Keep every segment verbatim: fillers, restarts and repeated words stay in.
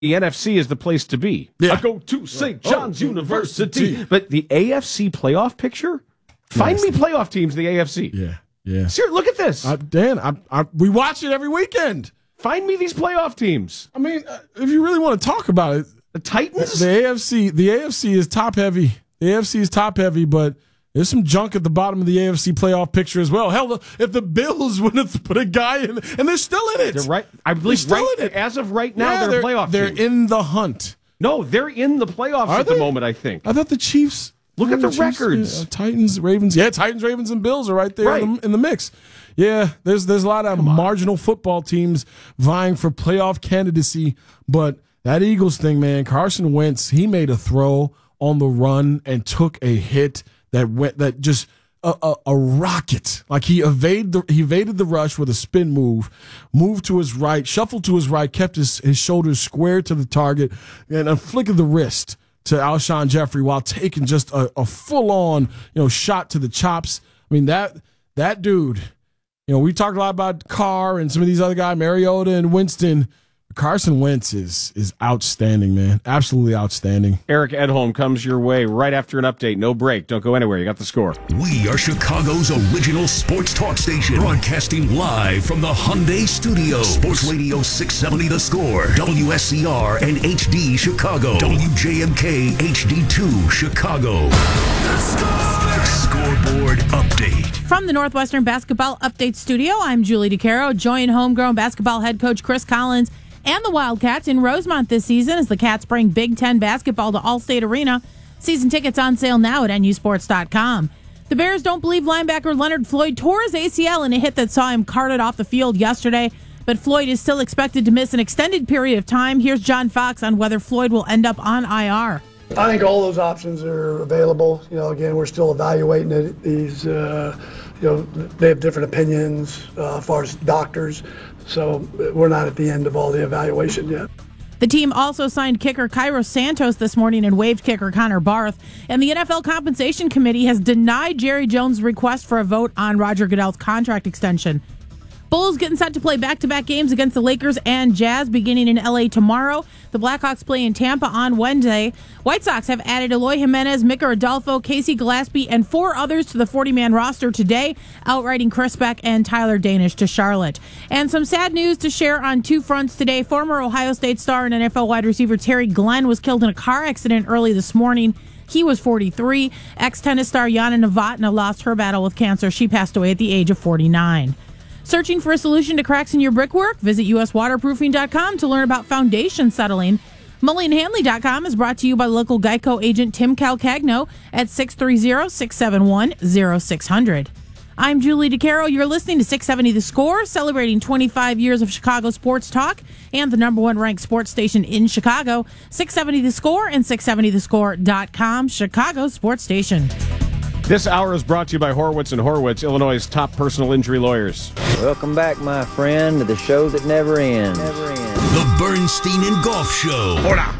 the N F C is the place to be. Yeah. I go to Saint John's oh, University. University. But the A F C playoff picture? Find Yes. me playoff teams in the A F C. Yeah, yeah. Seriously, look at this. Uh, Dan, I, I, we watch it every weekend. Find me these playoff teams. I mean, uh, if you really want to talk about it, The Titans? the A F C, the A F C is top heavy. The A F C is top heavy, but there's some junk at the bottom of the A F C playoff picture as well. Hell, if the Bills would have put a guy in, and they're still in it. They're right. I believe They're still right in it. as of right now, Yeah, they're, a playoff They're team. in the hunt. No, they're in the playoffs Are at the they? moment, I think. I thought the Chiefs. Look at the Chiefs, records. uh, Titans, Ravens. Yeah, Titans, Ravens, and Bills are right there Right. In, the, in the mix. Yeah, there's there's a lot of marginal football teams vying for playoff candidacy, but that Eagles thing, man, Carson Wentz, he made a throw on the run and took a hit that went that just a, a, a rocket. Like he evaded the he evaded the rush with a spin move, moved to his right, shuffled to his right, kept his, his shoulders square to the target, and a flick of the wrist to Alshon Jeffrey while taking just a, a full-on, you know, shot to the chops. I mean, that that dude, you know, we talked a lot about Carr and some of these other guys, Mariota and Winston. Carson Wentz is is outstanding, man. Absolutely outstanding. Eric Edholm comes your way right after an update. No break. Don't go anywhere. You got the score. We are Chicago's original sports talk station, broadcasting live from the Hyundai Studios. Sports Radio six seventy The Score, W S C R and H D Chicago, W J M K H D two Chicago. The Score. Scoreboard update. From the Northwestern Basketball Update Studio, I'm Julie DeCaro. Join homegrown basketball head coach Chris Collins and the Wildcats in Rosemont this season as the Cats bring Big Ten basketball to Allstate Arena. Season tickets on sale now at N U sports dot com. The Bears don't believe linebacker Leonard Floyd tore his A C L in a hit that saw him carted off the field yesterday, but Floyd is still expected to miss an extended period of time. Here's John Fox on whether Floyd will end up on I R. I think all those options are available. You know, again, we're still evaluating it. These, uh, you know, they have different opinions uh, as far as doctors. So we're not at the end of all the evaluation yet. The team also signed kicker Cairo Santos this morning and waived kicker Connor Barth. And the N F L Compensation Committee has denied Jerry Jones' request for a vote on Roger Goodell's contract extension. Bulls getting set to play back-to-back games against the Lakers and Jazz beginning in L A tomorrow. The Blackhawks play in Tampa on Wednesday. White Sox have added Eloy Jimenez, Mika Rodolfo, Casey Gillespie, and four others to the forty-man roster today, outwriting Chris Beck and Tyler Danish to Charlotte. And some sad news to share on two fronts today. Former Ohio State star and N F L wide receiver Terry Glenn was killed in a car accident early this morning. He was forty-three. Ex-tennis star Yana Novotna lost her battle with cancer. She passed away at the age of forty-nine. Searching for a solution to cracks in your brickwork? Visit U S waterproofing dot com to learn about foundation settling. Mully and Hanley dot com is brought to you by local Geico agent Tim Calcagno at six three zero, six seven one, zero six zero zero. I'm Julie DeCaro. You're listening to six seventy The Score, celebrating twenty-five years of Chicago sports talk and the number one ranked sports station in Chicago. six seventy The Score and six seventy the score dot com, Chicago sports station. This hour is brought to you by Horowitz and Horowitz, Illinois' top personal injury lawyers. Welcome back, my friend, to the show that never ends. Never ends. The Bernstein and Golf Show. Hola.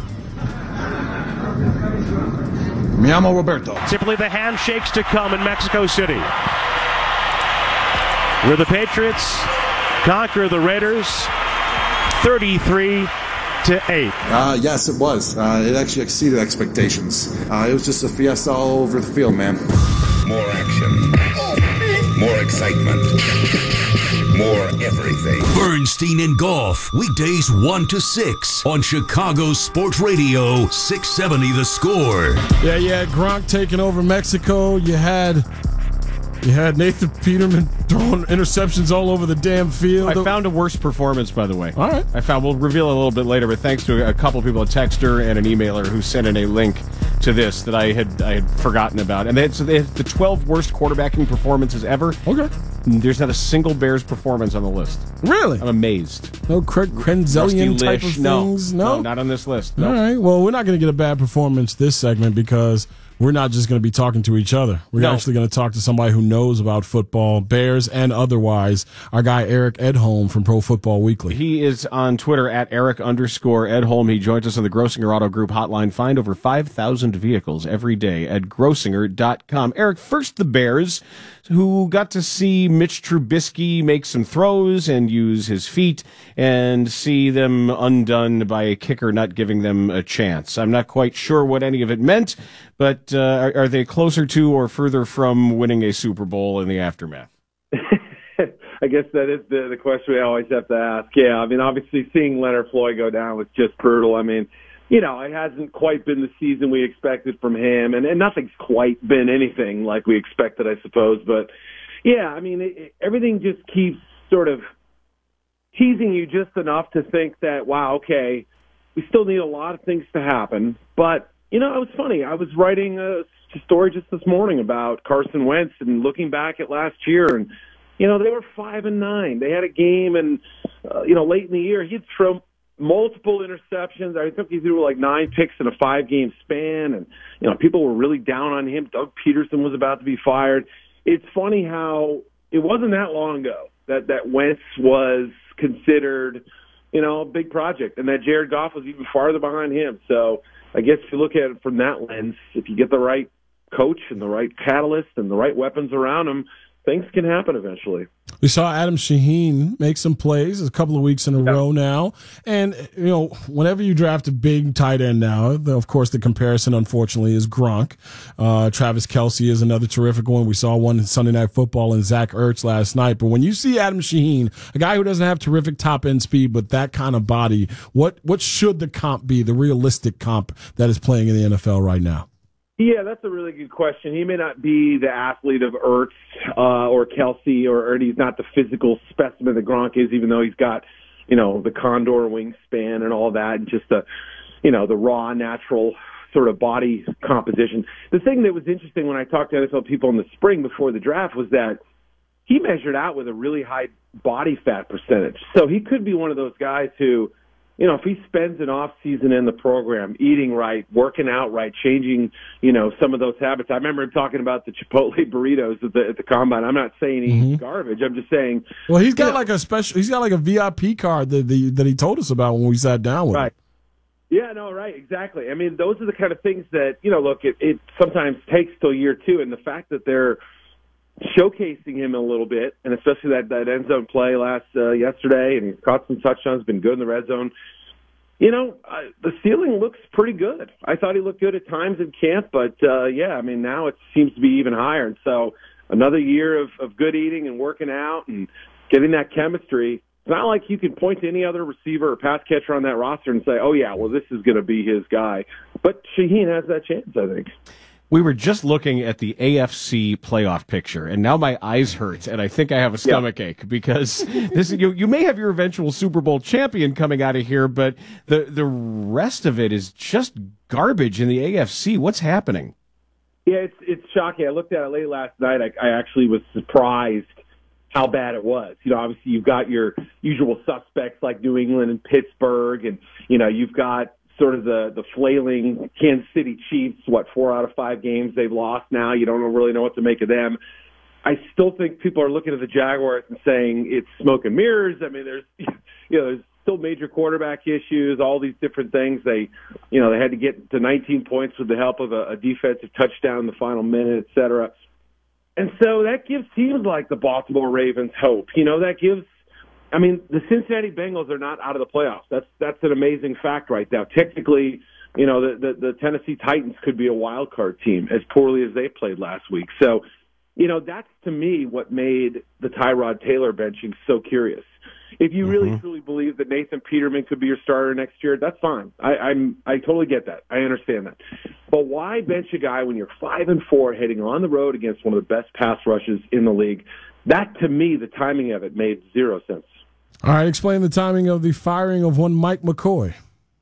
Mi amo Roberto. Simply the handshakes to come in Mexico City, where the Patriots conquer the Raiders thirty-three to eight. Uh, yes, it was. Uh, it actually exceeded expectations. Uh, it was just a fiesta all over the field, man. More action. More excitement. More everything. Bernstein and Golf. Weekdays one to six on Chicago Sports Radio six seventy The Score. Yeah, you had Gronk taking over Mexico. You had you had Nathan Peterman throwing interceptions all over the damn field. I found a worse performance, by the way. All right. I found, we'll reveal it a little bit later, but thanks to a couple people, a texter and an emailer who sent in a link to this that I had I had forgotten about. And they had, so they had the twelve worst quarterbacking performances ever. Okay. There's not a single Bears performance on the list. Really? I'm amazed. No Craig Krenzellian type of things? No, No? no, not on this list. No. All right. Well, we're not going to get a bad performance this segment because we're not just going to be talking to each other. We're No. actually going to talk to somebody who knows about football, Bears and otherwise. Our guy Eric Edholm from Pro Football Weekly. He is on Twitter at Eric underscore Edholm. He joins us on the Grossinger Auto Group hotline. Find over five thousand vehicles every day at grossinger dot com. Eric, first the Bears, who got to see Mitch Trubisky make some throws and use his feet and see them undone by a kicker not giving them a chance. I'm not quite sure what any of it meant, but uh, are, are they closer to or further from winning a Super Bowl in the aftermath? I guess that is the, the question we always have to ask. Yeah, I mean, obviously seeing Leonard Floyd go down was just brutal. I mean, you know, it hasn't quite been the season we expected from him, and, and nothing's quite been anything like we expected, I suppose. But, yeah, I mean, it, it, everything just keeps sort of teasing you just enough to think that, wow, okay, we still need a lot of things to happen. But, you know, it was funny. I was writing a story just this morning about Carson Wentz and looking back at last year, and you know, they were five and nine. They had a game, and uh, you know, late in the year, he'd thrown multiple interceptions. I think he threw like nine picks in a five-game span, and you know, people were really down on him. Doug Peterson was about to be fired. It's funny how it wasn't that long ago that that Wentz was considered, you know, a big project, and that Jared Goff was even farther behind him. So I guess if you look at it from that lens, if you get the right coach and the right catalyst and the right weapons around him, things can happen eventually. We saw Adam Shaheen make some plays a couple of weeks in a Yeah. row now. And, you know, whenever you draft a big tight end now, the, of course, the comparison, unfortunately, is Gronk. Uh, Travis Kelce is another terrific one. We saw one in Sunday Night Football and Zach Ertz last night. But when you see Adam Shaheen, a guy who doesn't have terrific top-end speed, but that kind of body, what, what should the comp be, the realistic comp that is playing in the N F L right now? Yeah, that's a really good question. He may not be the athlete of Ertz uh, or Kelsey, or, or he's not the physical specimen that Gronk is, even though he's got, you know, the condor wingspan and all that, and just the, you know, the raw, natural sort of body composition. The thing that was interesting when I talked to N F L people in the spring before the draft was that he measured out with a really high body fat percentage. So he could be one of those guys who, you know, if he spends an off season in the program, eating right, working out right, changing, you know, some of those habits. I remember him talking about the Chipotle burritos at the, at the combine. I'm not saying he's Mm-hmm. garbage. I'm just saying. Well, he's got you know, like a special, he's got like a V I P card that, the, that he told us about when we sat down with right. him. Yeah, no, right, exactly. I mean, those are the kind of things that, you know, look, it, it sometimes takes till year two, and the fact that they're showcasing him a little bit, and especially that, that end zone play last uh, yesterday, and he's caught some touchdowns, been good in the red zone. You know, uh, the ceiling looks pretty good. I thought he looked good at times in camp, but, uh, yeah, I mean, now it seems to be even higher. And so another year of, of good eating and working out and getting that chemistry. It's not like you can point to any other receiver or pass catcher on that roster and say, oh, yeah, well, this is going to be his guy. But Shaheen has that chance, I think. We were just looking at the A F C playoff picture, and now my eyes hurt, and I think I have a stomach yeah. ache because this you you may have your eventual Super Bowl champion coming out of here, but the the rest of it is just garbage in the A F C. What's happening? Yeah, it's it's shocking. I looked at it late last night. I, I actually was surprised how bad it was. You know, obviously you've got your usual suspects like New England and Pittsburgh, and you know you've got sort of the, the flailing Kansas City Chiefs, what, four out of five games they've lost now. You don't really know what to make of them. I still think people are looking at the Jaguars and saying it's smoke and mirrors. I mean, there's, you know, there's still major quarterback issues, all these different things. They, you know, they had to get to nineteen points with the help of a, a defensive touchdown in the final minute, et cetera. And so that gives teams like the Baltimore Ravens hope. You know, that gives, I mean, the Cincinnati Bengals are not out of the playoffs. That's that's an amazing fact right now. Technically, you know, the, the, the Tennessee Titans could be a wild card team as poorly as they played last week. So, you know, that's to me what made the Tyrod Taylor benching so curious. If you really mm-hmm. truly believe that Nathan Peterman could be your starter next year, that's fine. I, I'm I totally get that. I understand that. But why bench a guy when you're five and four, heading on the road against one of the best pass rushes in the league? That to me, the timing of it made zero sense. All right, explain the timing of the firing of one Mike McCoy.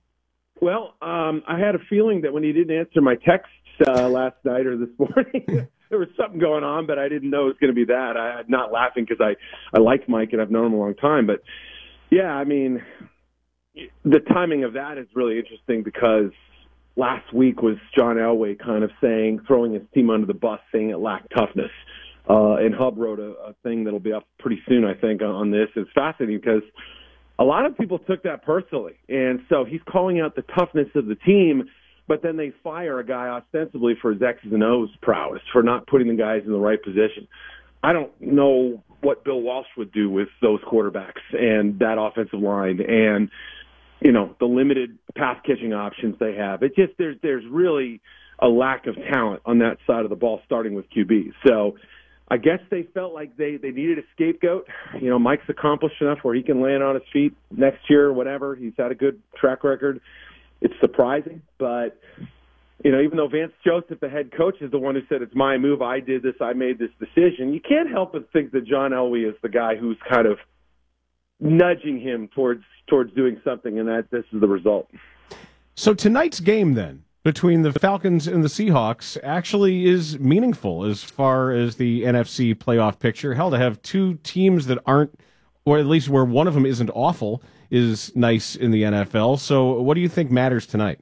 Well, um, I had a feeling that when he didn't answer my texts uh, last night or this morning, there was something going on, but I didn't know it was going to be that. I, I'm not laughing because I, I like Mike and I've known him a long time. But, yeah, I mean, the timing of that is really interesting because last week was John Elway kind of saying, throwing his team under the bus, saying it lacked toughness. Uh, and Hub wrote a, a thing that'll be up pretty soon, I think, on, on this. It's fascinating because a lot of people took that personally. And so he's calling out the toughness of the team, but then they fire a guy ostensibly for his X's and O's prowess, for not putting the guys in the right position. I don't know what Bill Walsh would do with those quarterbacks and that offensive line and, you know, the limited pass catching options they have. It just, there's, there's really a lack of talent on that side of the ball, starting with Q Bs. So I guess they felt like they, they needed a scapegoat. You know, Mike's accomplished enough where he can land on his feet next year or whatever. He's had a good track record. It's surprising, but, you know, even though Vance Joseph, the head coach, is the one who said, it's my move, I did this, I made this decision, you can't help but think that John Elway is the guy who's kind of nudging him towards towards doing something, and that this is the result. So tonight's game, then, between the Falcons and the Seahawks actually is meaningful as far as the N F C playoff picture. Hell, to have two teams that aren't, or at least where one of them isn't awful, is nice in the N F L. So what do you think matters tonight?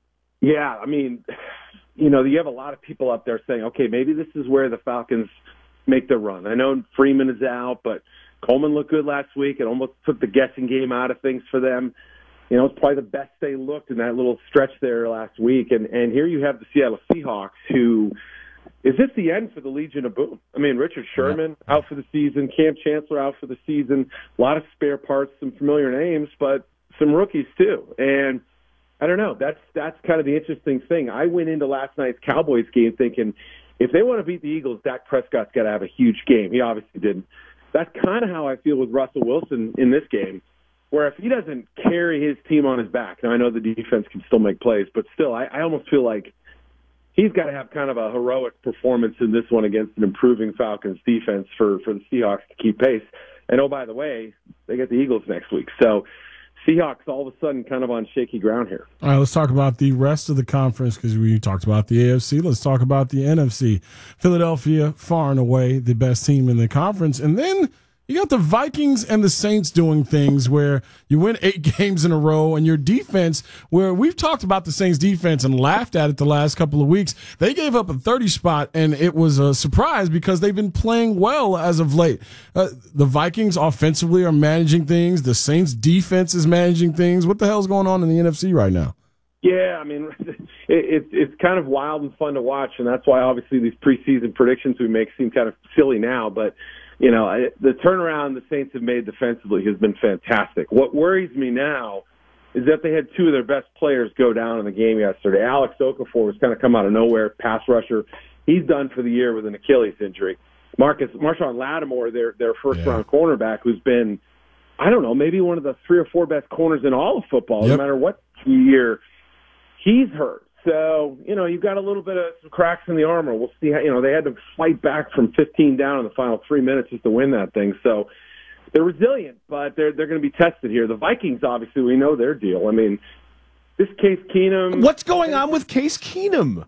Yeah, I mean, you know, you have a lot of people up there saying, okay, maybe this is where the Falcons make their run. I know Freeman is out, but Coleman looked good last week. It almost took the guessing game out of things for them. You know, it's probably the best they looked in that little stretch there last week. And, and here you have the Seattle Seahawks, who, is this the end for the Legion of Boom? I mean, Richard Sherman yeah. out for the season, Cam Chancellor out for the season, a lot of spare parts, some familiar names, but some rookies too. And I don't know, that's that's kind of the interesting thing. I went into last night's Cowboys game thinking, if they want to beat the Eagles, Dak Prescott's got to have a huge game. He obviously didn't. That's kind of how I feel with Russell Wilson in this game, where if he doesn't carry his team on his back, now I know the defense can still make plays, but still, I, I almost feel like he's got to have kind of a heroic performance in this one against an improving Falcons defense for, for the Seahawks to keep pace. And, oh, by the way, they get the Eagles next week. So Seahawks all of a sudden kind of on shaky ground here. All right, let's talk about the rest of the conference because we talked about the A F C. Let's talk about the N F C. Philadelphia, far and away the best team in the conference. And then you got the Vikings and the Saints doing things where you win eight games in a row, and your defense, where we've talked about the Saints defense and laughed at it the last couple of weeks, they gave up a thirty spot, and it was a surprise because they've been playing well as of late. Uh, the Vikings offensively are managing things. The Saints defense is managing things. What the hell's going on in the N F C right now? Yeah, I mean, it, it, it's kind of wild and fun to watch, and that's why obviously these preseason predictions we make seem kind of silly now, but you know, I, the turnaround the Saints have made defensively has been fantastic. What worries me now is that they had two of their best players go down in the game yesterday. Alex Okafor was kind of come out of nowhere, pass rusher. He's done for the year with an Achilles injury. Marcus Marshawn Lattimore, their their first yeah. round cornerback, who's been, I don't know, maybe one of the three or four best corners in all of football, yep. no matter what year. He's hurt. So, you know, you've got a little bit of some cracks in the armor. We'll see how, you know, they had to fight back from fifteen down in the final three minutes just to win that thing. So they're resilient, but they're they're going to be tested here. The Vikings, obviously, we know their deal. I mean, this Case Keenum. What's going on with Case Keenum?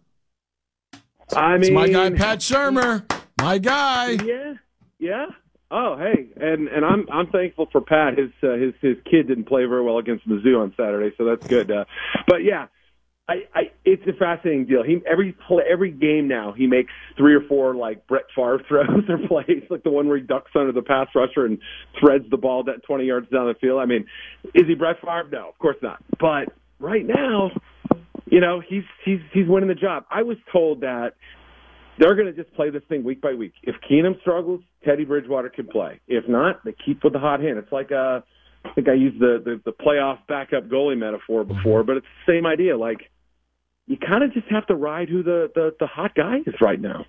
I mean, it's my guy, Pat Shurmur. My guy. Yeah. Yeah. Oh, hey, and and I'm I'm thankful for Pat. His uh, his his kid didn't play very well against Mizzou on Saturday, so that's good. Uh, but yeah. I, I, it's a fascinating deal. He every play, every game now he makes three or four like Brett Favre throws or plays, like the one where he ducks under the pass rusher and threads the ball that twenty yards down the field. I mean, is he Brett Favre? No, of course not. But right now, you know, he's he's he's winning the job. I was told that they're going to just play this thing week by week. If Keenum struggles, Teddy Bridgewater can play. If not, they keep with the hot hand. It's like a, I think I used the the, the playoff backup goalie metaphor before, but it's the same idea. Like, you kind of just have to ride who the, the, the hot guy is right now.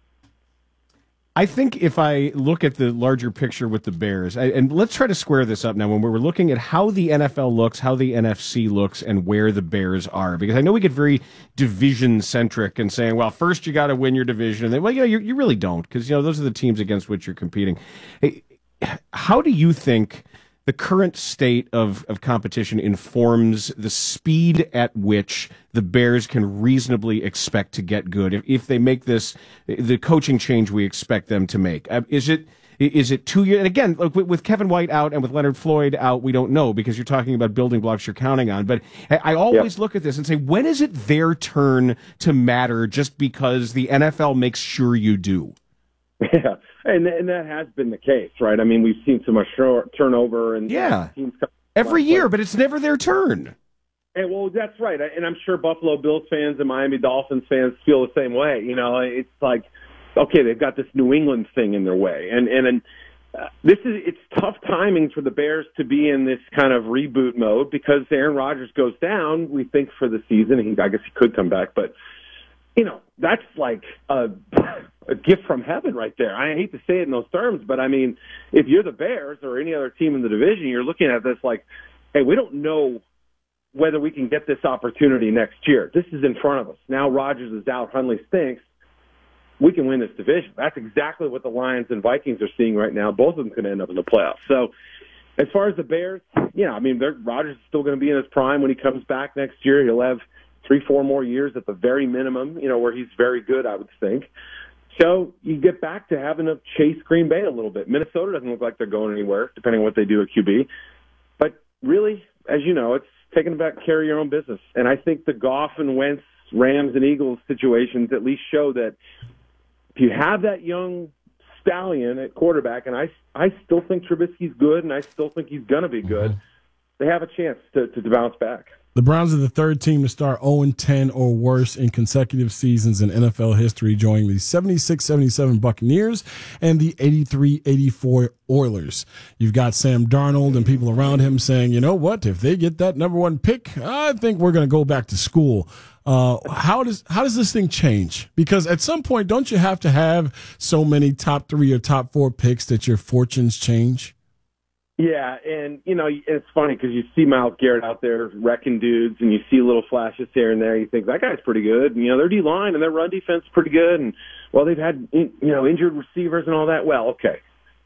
I think if I look at the larger picture with the Bears, I, and let's try to square this up now when we're looking at how the N F L looks, how the N F C looks, and where the Bears are. Because I know we get very division-centric and saying, well, first you got to win your division. And then, well, you know, you, you really don't, because, you know, those are the teams against which you're competing. Hey, how do you think the current state of, of competition informs the speed at which the Bears can reasonably expect to get good if, if they make this, the coaching change we expect them to make? Is it, Is it two years? And again, look, with Kevin White out and with Leonard Floyd out, we don't know because you're talking about building blocks you're counting on. But I always yep. look at this and say, when is it their turn to matter just because the N F L makes sure you do? Yeah, and and that has been the case, right? I mean, we've seen so much turnover and yeah, teams every year, but it's never their turn. And well, that's right, and I'm sure Buffalo Bills fans and Miami Dolphins fans feel the same way. You know, it's like, okay, they've got this New England thing in their way, and and, and uh, this is it's tough timing for the Bears to be in this kind of reboot mode because Aaron Rodgers goes down. We think for the season, he, I guess he could come back, but you know, that's like a, a gift from heaven right there. I hate to say it in those terms, but I mean, if you're the Bears or any other team in the division, you're looking at this like, hey, we don't know whether we can get this opportunity next year. This is in front of us. Now Rodgers is out, Hundley stinks. We can win this division. That's exactly what the Lions and Vikings are seeing right now. Both of them could end up in the playoffs. So as far as the Bears, yeah, I mean, Rodgers is still going to be in his prime when he comes back next year. He'll have three, four more years at the very minimum, you know, where he's very good, I would think. So you get back to having to chase Green Bay a little bit. Minnesota doesn't look like they're going anywhere, depending on what they do at Q B. But really, as you know, it's taking back care of your own business. And I think the Goff and Wentz, Rams and Eagles situations at least show that if you have that young stallion at quarterback, and I, I still think Trubisky's good, and I still think he's going to be good, mm-hmm. they have a chance to, to bounce back. The Browns are the third team to start oh and ten or worse in consecutive seasons in N F L history, joining the seventy-six seventy-seven Buccaneers and the eighty-three eighty-four Oilers. You've got Sam Darnold and people around him saying, you know what, if they get that number one pick, I think we're going to go back to school. Uh, how does how does this thing change? Because at some point, don't you have to have so many top three or top four picks that your fortunes change? Yeah, and, you know, it's funny because you see Myles Garrett out there wrecking dudes, and you see little flashes here and there. You think, that guy's pretty good. And, you know, their D-line and their run defense is pretty good. And, well, they've had, you know, injured receivers and all that. Well, okay.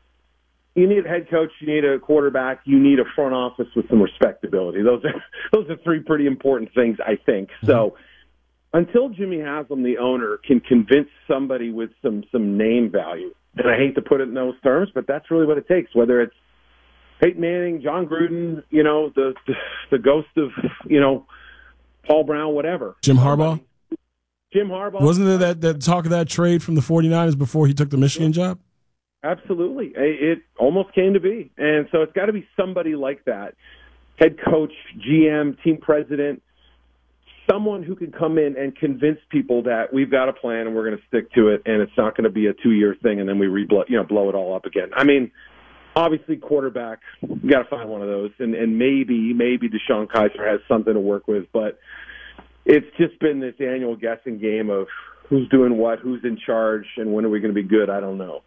You need a head coach. You need a quarterback. You need a front office with some respectability. Those are those are three pretty important things, I think. Mm-hmm. So until Jimmy Haslam, the owner, can convince somebody with some, some name value, and I hate to put it in those terms, but that's really what it takes, whether it's Peyton Manning, John Gruden, you know, the, the the ghost of, you know, Paul Brown, whatever. Jim Harbaugh? Jim Harbaugh. Wasn't there that, that talk of that trade from the forty-niners before he took the Michigan job? Absolutely. It almost came to be. And so it's got to be somebody like that, head coach, G M, team president, someone who can come in and convince people that we've got a plan and we're going to stick to it, and it's not going to be a two-year thing and then we re-blow, you know, blow it all up again. I mean, obviously, quarterback, you got to find one of those, and, and maybe maybe DeShone Kizer has something to work with, but it's just been this annual guessing game of who's doing what, who's in charge, and when are we going to be good? I don't know.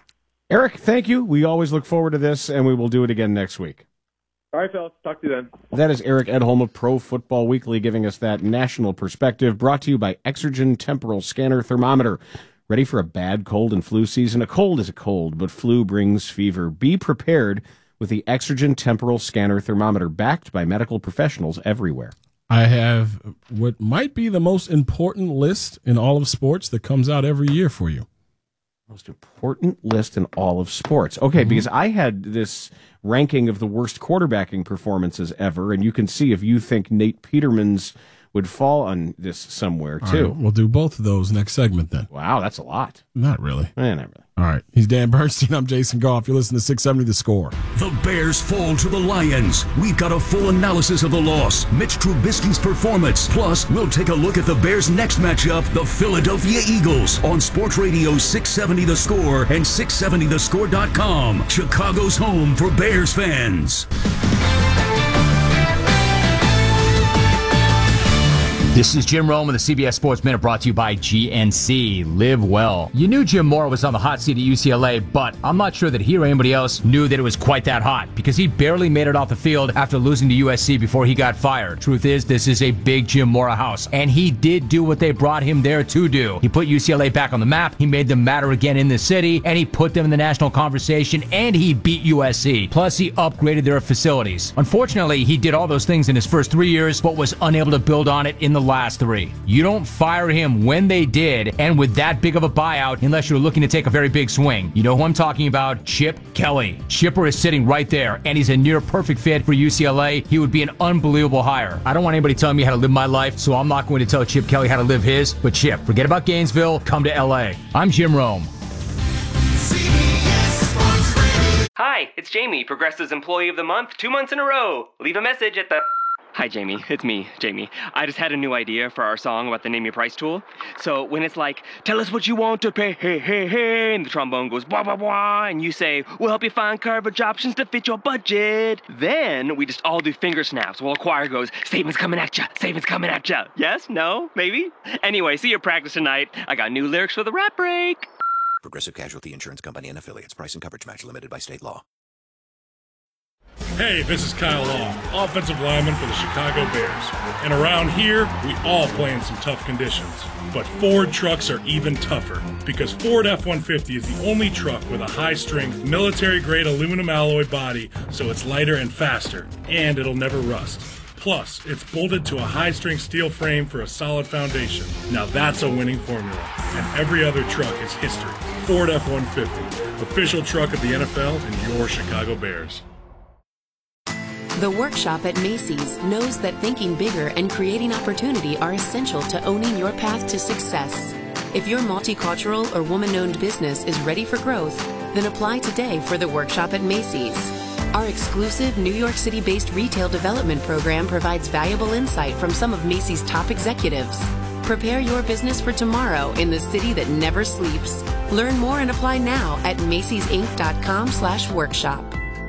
Eric, thank you. We always look forward to this, and we will do it again next week. All right, fellas. Talk to you then. That is Eric Edholm of Pro Football Weekly giving us that national perspective, brought to you by Exergen Temporal Scanner Thermometer. Ready for a bad cold and flu season? A cold is a cold, but flu brings fever. Be prepared with the Exergen Temporal Scanner Thermometer, backed by medical professionals everywhere. I have what might be the most important list in all of sports that comes out every year for you. Most important list in all of sports. Okay, mm-hmm. because I had this ranking of the worst quarterbacking performances ever, and you can see if you think Nate Peterman's would fall on this somewhere, too. Right, we'll do both of those next segment, then. Wow, that's a lot. Not really. Eh, not really. All right. He's Dan Bernstein. I'm Jason Goff. You're listening to six seventy The Score. The Bears fall to the Lions. We've got a full analysis of the loss, Mitch Trubisky's performance. Plus, we'll take a look at the Bears' next matchup, the Philadelphia Eagles, on Sports Radio six seventy The Score and six seventy the score dot com. Chicago's home for Bears fans. This is Jim Rome with the C B S Sports Minute, brought to you by G N C. Live well. You knew Jim Mora was on the hot seat at U C L A, but I'm not sure that he or anybody else knew that it was quite that hot, because he barely made it off the field after losing to U S C before he got fired. Truth is, this is a big Jim Mora house, and he did do what they brought him there to do. He put U C L A back on the map, he made them matter again in the city, and he put them in the national conversation, and he beat U S C. Plus, he upgraded their facilities. Unfortunately, he did all those things in his first three years, but was unable to build on it in the the last three. You don't fire him when they did and with that big of a buyout unless you're looking to take a very big swing. You know who I'm talking about? Chip Kelly. Chipper is sitting right there, and he's a near perfect fit for U C L A. He would be an unbelievable hire. I don't want anybody telling me how to live my life, so I'm not going to tell Chip Kelly how to live his. But Chip, forget about Gainesville. Come to L A. I'm Jim Rome. Hi, it's Jamie, Progressive's Employee of the Month, two months in a row. Leave a message at the... Hi, Jamie. It's me, Jamie. I just had a new idea for our song about the Name Your Price tool. So when it's like, tell us what you want to pay, hey, hey, hey, and the trombone goes, blah, blah, blah, and you say, we'll help you find coverage options to fit your budget. Then we just all do finger snaps while a choir goes, savings coming at ya, savings coming at ya. Yes? No? Maybe? Anyway, see your practice tonight. I got new lyrics for the rap break. Progressive Casualty Insurance Company and Affiliates. Price and coverage match limited by state law. Hey, this is Kyle Long, offensive lineman for the Chicago Bears. And around here, we all play in some tough conditions. But Ford trucks are even tougher, because Ford F one fifty is the only truck with a high-strength, military-grade aluminum alloy body, so it's lighter and faster, and it'll never rust. Plus, it's bolted to a high-strength steel frame for a solid foundation. Now that's a winning formula, and every other truck is history. Ford F one fifty, official truck of the N F L and your Chicago Bears. The Workshop at Macy's knows that thinking bigger and creating opportunity are essential to owning your path to success. If your multicultural or woman-owned business is ready for growth, then apply today for the Workshop at Macy's. Our exclusive New York City-based retail development program provides valuable insight from some of Macy's top executives. Prepare your business for tomorrow in the city that never sleeps. Learn more and apply now at Macys Inc dot com slash workshop.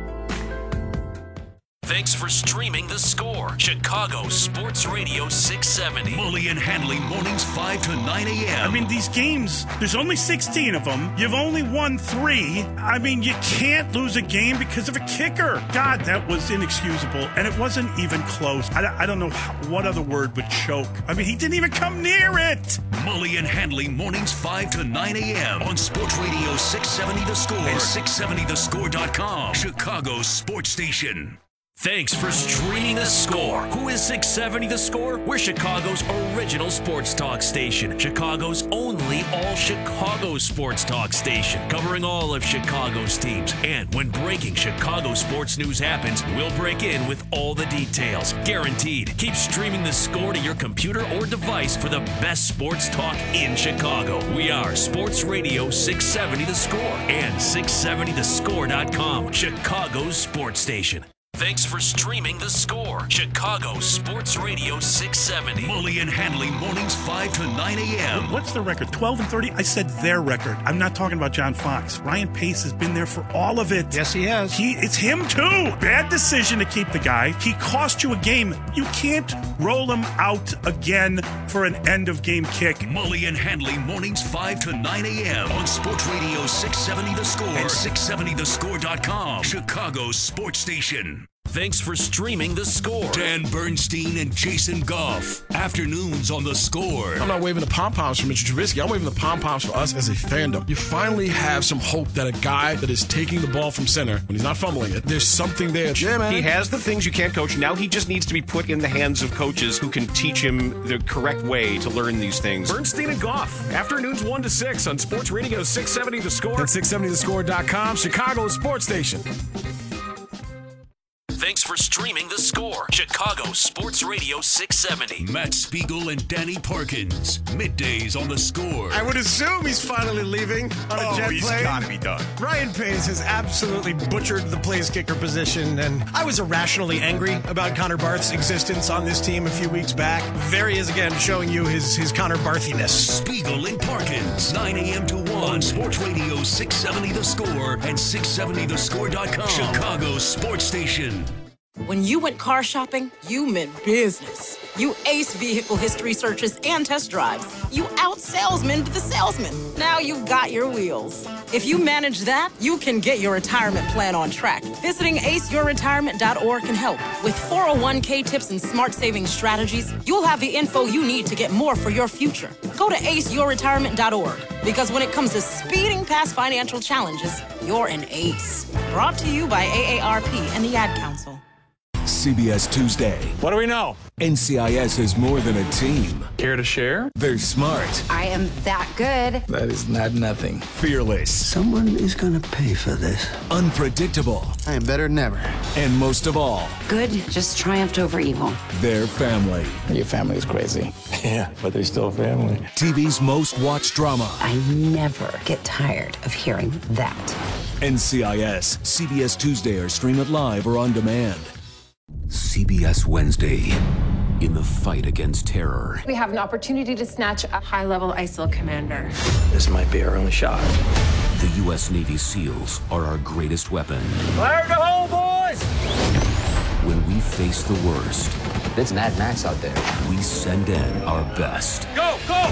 Thanks for streaming The Score. Chicago Sports Radio six seventy. Mully and Hanley mornings five to nine a.m. I mean, these games, there's only sixteen of them. You've only won three. I mean, you can't lose a game because of a kicker. God, that was inexcusable. And it wasn't even close. I, I don't know how, what other word would choke. I mean, he didn't even come near it. Mully and Hanley mornings five to nine a.m. on Sports Radio six seventy The Score and six seventy the score dot com. Chicago's sports station. Thanks for streaming The Score. Who is six seventy The Score? We're Chicago's original sports talk station. Chicago's only all-Chicago sports talk station. Covering all of Chicago's teams. And when breaking Chicago sports news happens, we'll break in with all the details. Guaranteed. Keep streaming The Score to your computer or device for the best sports talk in Chicago. We are Sports Radio six seventy The Score and six seventy the score dot com. Chicago's sports station. Thanks for streaming The Score. Chicago Sports Radio six seventy. Mully and Hanley mornings five to nine a.m. What's the record? twelve and thirty? I said their record. I'm not talking about John Fox. Ryan Pace has been there for all of it. Yes, he has. He, it's him too. Bad decision to keep the guy. He cost you a game. You can't roll him out again for an end-of-game kick. Mully and Hanley mornings five to nine a.m. on Sports Radio six seventy The Score and six seventy the score dot com. Chicago's sports station. Thanks for streaming The Score. Dan Bernstein and Jason Goff. Afternoons on The Score. I'm not waving the pom-poms for Mitchell Trubisky. I'm waving the pom-poms for us as a fandom. You finally have some hope that a guy that is taking the ball from center, when he's not fumbling it, there's something there. Yeah, man. He has the things you can't coach. Now he just needs to be put in the hands of coaches who can teach him the correct way to learn these things. Bernstein and Goff. Afternoons one to six on Sports Radio six seventy The Score. And six seventy the score dot com, Chicago's sports station. Thanks for streaming The Score. Chicago Sports Radio six seventy. Matt Spiegel and Danny Parkins. Middays on The Score. I would assume he's finally leaving on a oh, jet he's plane. gotta be done. Ryan Pace has absolutely butchered the place kicker position, and I was irrationally angry about Connor Barth's existence on this team a few weeks back. There he is again, showing you his, his Connor Barthiness. Spiegel and Parkins. nine a.m. to one on Sports Radio six seventy The Score and six seventy the score dot com. Chicago's sports station. When you went car shopping, you meant business. You aced vehicle history searches and test drives. You out-salesmaned the salesman. Now you've got your wheels. If you manage that, you can get your retirement plan on track. Visiting ace your retirement dot org can help. With four oh one k tips and smart saving strategies, you'll have the info you need to get more for your future. Go to ace your retirement dot org, because when it comes to speeding past financial challenges, you're an ace. Brought to you by A A R P and the Ad Council. C B S Tuesday. What do we know? N C I S is more than a team. Care to share? They're smart. I am that good. That is not nothing. Fearless. Someone is going to pay for this. Unpredictable. I am better than ever. And most of all, Good just triumphed over evil. their family. Your family is crazy. Yeah, but they're still family. T V's most watched drama. I never get tired of hearing that. N C I S, C B S Tuesday, or stream it live or on demand. C B S Wednesday. In the fight against terror, We have an opportunity to snatch a high-level ISIL commander. This might be our only shot. the U S Navy SEALs are our greatest weapon. Fire in the hole, boys! When we face the worst, It's Mad Max out there. we send in our best. Go, go!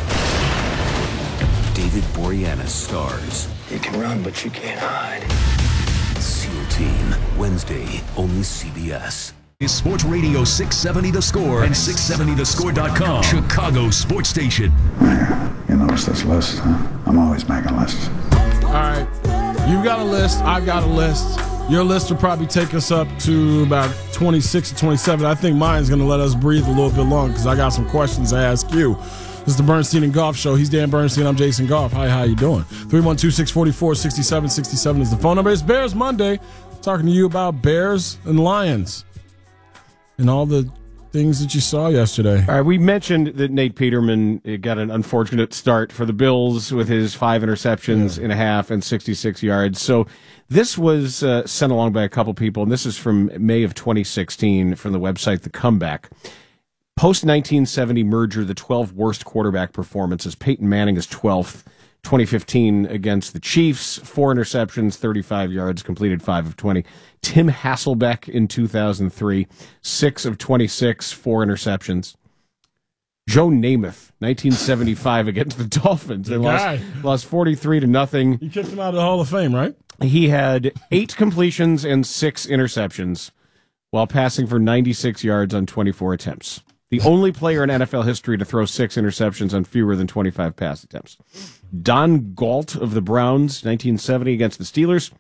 David Boreanaz stars. You can run, but you can't hide. SEAL Team, Wednesday, only C B S. Is Sports Radio six seventy The Score and six seventy the score dot com, Chicago sports station. You notice this list, huh? I'm always making lists. All right. You've got a list. I've got a list. Your list will probably take us up to about twenty-six or twenty-seven. I think mine's going to let us breathe a little bit longer because I got some questions to ask you. This is the Bernstein and Golf Show. He's Dan Bernstein. I'm Jason Goff. Hi, how you doing? three one two, six four four, six seven six seven is the phone number. It's Bears Monday. Talking to you about Bears and Lions and all the things that you saw yesterday. All right, we mentioned that Nate Peterman got an unfortunate start for the Bills with his five interceptions yeah. and a half and sixty-six yards. So this was uh, sent along by a couple people, and this is from May of twenty sixteen from the website The Comeback. Post nineteen seventy merger, the twelve worst quarterback performances. Peyton Manning is twelfth. twenty fifteen against the Chiefs, four interceptions, thirty-five yards, completed five of twenty. Tim Hasselbeck in two thousand three, six of twenty-six, four interceptions. Joe Namath, nineteen seventy-five against the Dolphins. They lost, lost forty-three to nothing. You kicked him out of the Hall of Fame, right? He had eight completions and six interceptions while passing for ninety-six yards on twenty-four attempts. The only player in N F L history to throw six interceptions on fewer than twenty-five pass attempts. Don Galt of the Browns, nineteen seventy against the Steelers.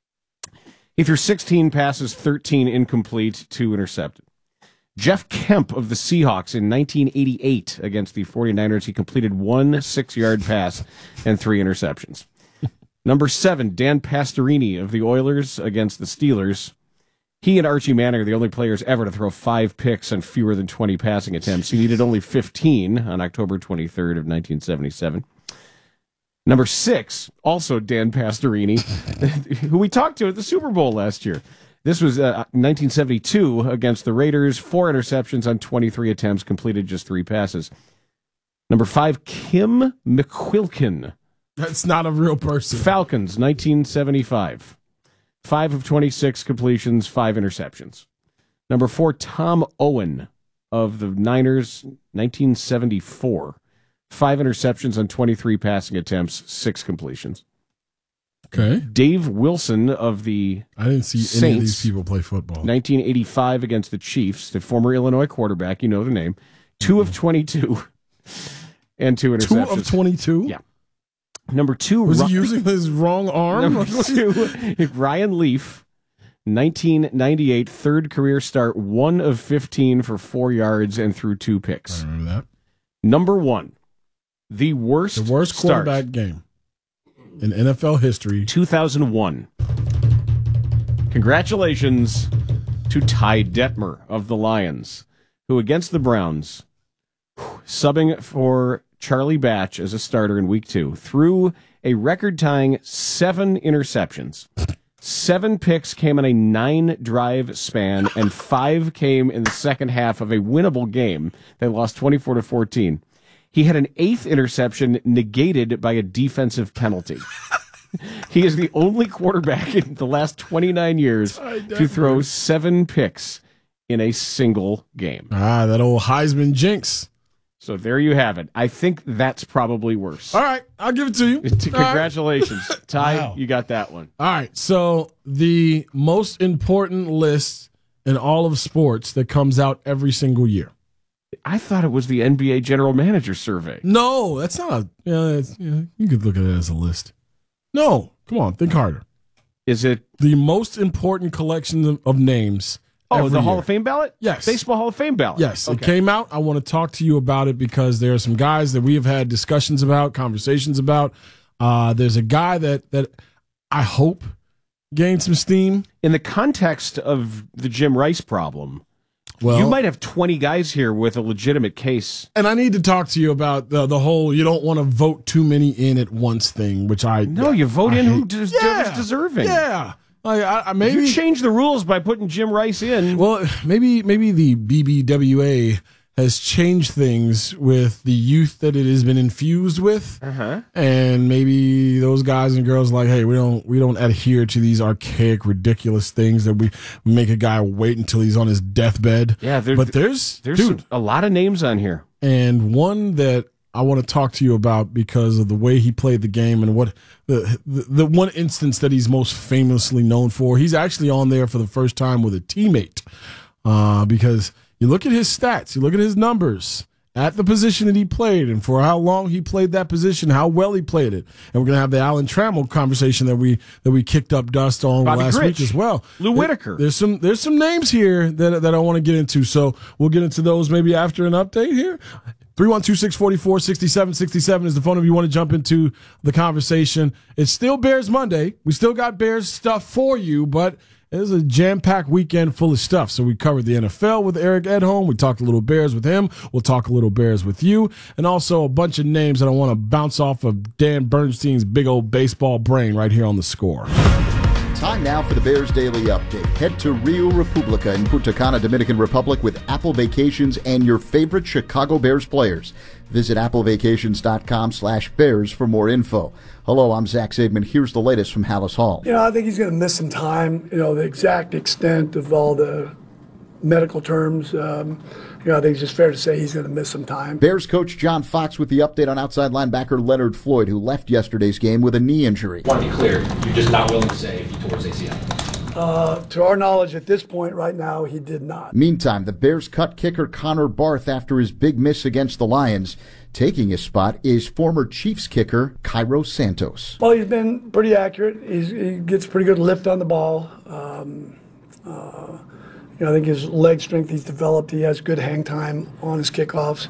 He threw sixteen passes, thirteen incomplete, two intercepted. Jeff Kemp of the Seahawks in nineteen eighty-eight against the 49ers. He completed one six-yard pass and three interceptions. Number seven, Dan Pastorini of the Oilers against the Steelers. He and Archie Manning are the only players ever to throw five picks on fewer than twenty passing attempts. He needed only fifteen on October twenty-third of nineteen seventy-seven. Number six, also Dan Pastorini, who we talked to at the Super Bowl last year. This was uh, nineteen seventy-two against the Raiders, four interceptions on twenty-three attempts, completed just three passes. Number five, Kim McQuilkin. That's not a real person. Falcons, nineteen seventy-five. Five of twenty-six completions, five interceptions. Number four, Tom Owen of the Niners, nineteen seventy-four. Five interceptions on twenty-three passing attempts, six completions. Okay. Dave Wilson of the I didn't see Saints, any of these people play football. nineteen eighty-five against the Chiefs, the former Illinois quarterback, you know the name. Two of twenty-two and two interceptions. Two of twenty-two? Yeah. Number two, was Ry- he using his wrong arm? Number two, Ryan Leaf, nineteen ninety-eight, third career start, one of fifteen for four yards and threw two picks. I remember that. Number one, the worst, the worst quarterback start game in N F L history, two thousand one. Congratulations to Ty Detmer of the Lions, who against the Browns, subbing for Charlie Batch as a starter in week two, threw a record-tying seven interceptions. Seven picks came in a nine-drive span, and five came in the second half of a winnable game. They lost twenty-four to fourteen. He had an eighth interception negated by a defensive penalty. He is the only quarterback in the last twenty-nine years to throw seven picks in a single game. Ah, that old Heisman jinx. So there you have it. I think that's probably worse. All right, I'll give it to you. Congratulations. Right. Ty, wow. You got that one. All right, so the most important list in all of sports that comes out every single year. I thought it was the N B A General Manager Survey. No, that's not a, yeah, it's, yeah, you could look at it as a list. No, come on, think harder. Is it the most important collection of, of names Oh, every the year. Hall of Fame ballot? Yes. Baseball Hall of Fame ballot? Yes, Okay. it came out. I want to talk to you about it because there are some guys that we have had discussions about, conversations about. Uh, there's a guy that that I hope gained some steam. In the context of the Jim Rice problem, Well, you might have twenty guys here with a legitimate case. And I need to talk to you about the the whole you don't want to vote too many in at once thing, which I No, you vote I in who hate. des- Yeah, is deserving. Yeah. Like, I, I, maybe you change the rules by putting Jim Rice in. Well, maybe maybe the B B W A has changed things with the youth that it has been infused with, uh-huh. and maybe those guys and girls are like, hey, we don't we don't adhere to these archaic, ridiculous things that we make a guy wait until he's on his deathbed. Yeah, there, but there's there's dude, some, a lot of names on here, and one that I want to talk to you about because of the way he played the game and what the, the the one instance that he's most famously known for. He's actually on there for the first time with a teammate uh, because you look at his stats, you look at his numbers at the position that he played and for how long he played that position, how well he played it. And we're going to have the Alan Trammell conversation that we that we kicked up dust on Bobby last Grich, week as well. Lou Whitaker. There's some there's some names here that that I want to get into. So we'll get into those maybe after an update here. three one two, six four four, six seven six seven is the phone if you want to jump into the conversation. It's still Bears Monday. We still got Bears stuff for you, but it was a jam-packed weekend full of stuff. So we covered the N F L with Eric Edholm. We talked a little Bears with him. We'll talk a little Bears with you. And also a bunch of names that I want to bounce off of Dan Bernstein's big old baseball brain right here on The Score. Time now for the Bears Daily Update. Head to Rio Republica in Punta Cana, Dominican Republic with Apple Vacations and your favorite Chicago Bears players. Visit applevacations.com slash bears for more info. Hello, I'm Zach Zaidman. Here's the latest from Hallis Hall. You know, I think he's going to miss some time. You know, the exact extent of all the medical terms, um, you know, I think it's just fair to say he's going to miss some time. Bears coach John Fox with the update on outside linebacker Leonard Floyd, who left yesterday's game with a knee injury. I want to be clear, you're just not willing to say if he tore his A C L. Uh, to our knowledge at this point right now, he did not. Meantime, the Bears cut kicker Connor Barth after his big miss against the Lions. Taking his spot is former Chiefs kicker Cairo Santos. Well, he's been pretty accurate. He's, he gets pretty good lift on the ball. Um, uh, you know, I think his leg strength he's developed. He has good hang time on his kickoffs.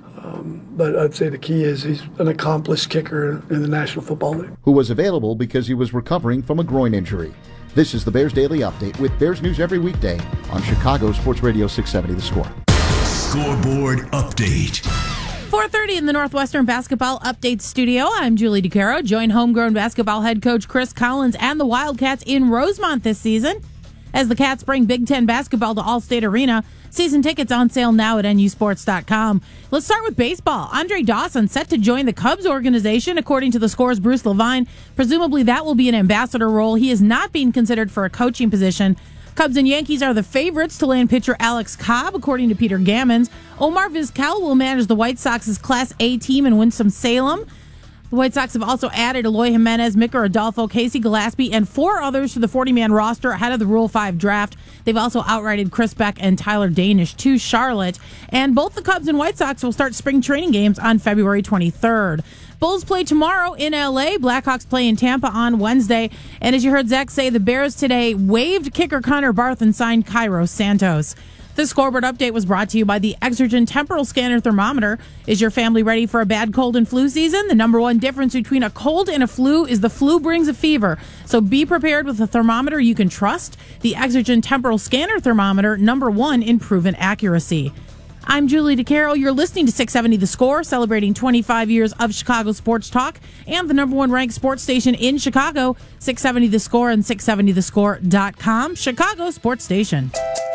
Um, but I'd say the key is he's an accomplished kicker in the National Football League. Who was available because he was recovering from a groin injury. This is the Bears Daily Update with Bears News every weekday on Chicago Sports Radio six seventy The Score. Scoreboard Update. four thirty in the Northwestern Basketball Update Studio. I'm Julie DeCaro. Join homegrown basketball head coach Chris Collins and the Wildcats in Rosemont this season as the Cats bring Big Ten basketball to Allstate Arena. Season tickets on sale now at N U sports dot com. Let's start with baseball. Andre Dawson set to join the Cubs organization, according to the Score's Bruce Levine. Presumably that will be an ambassador role. He is not being considered for a coaching position. Cubs and Yankees are the favorites to land pitcher Alex Cobb, according to Peter Gammons. Omar Vizquel will manage the White Sox's Class A team in Winston-Salem. The White Sox have also added Eloy Jimenez, Micker Adolfo, Casey Gillespie, and four others to the forty-man roster ahead of the Rule five draft. They've also outrighted Chris Beck and Tyler Danish to Charlotte. And both the Cubs and White Sox will start spring training games on February twenty-third. Bulls play tomorrow in L A. Blackhawks play in Tampa on Wednesday. And as you heard Zach say, the Bears today waived kicker Connor Barth and signed Cairo Santos. This scoreboard update was brought to you by the Exergen Temporal Scanner Thermometer. Is your family ready for a bad cold and flu season? The number one difference between a cold and a flu is the flu brings a fever. So be prepared with a thermometer you can trust. The Exergen Temporal Scanner Thermometer, number one in proven accuracy. I'm Julie DeCaro. You're listening to six seventy The Score, celebrating twenty-five years of Chicago sports talk and the number one ranked sports station in Chicago, six seventy The Score and six seventy the score dot com, Chicago sports station.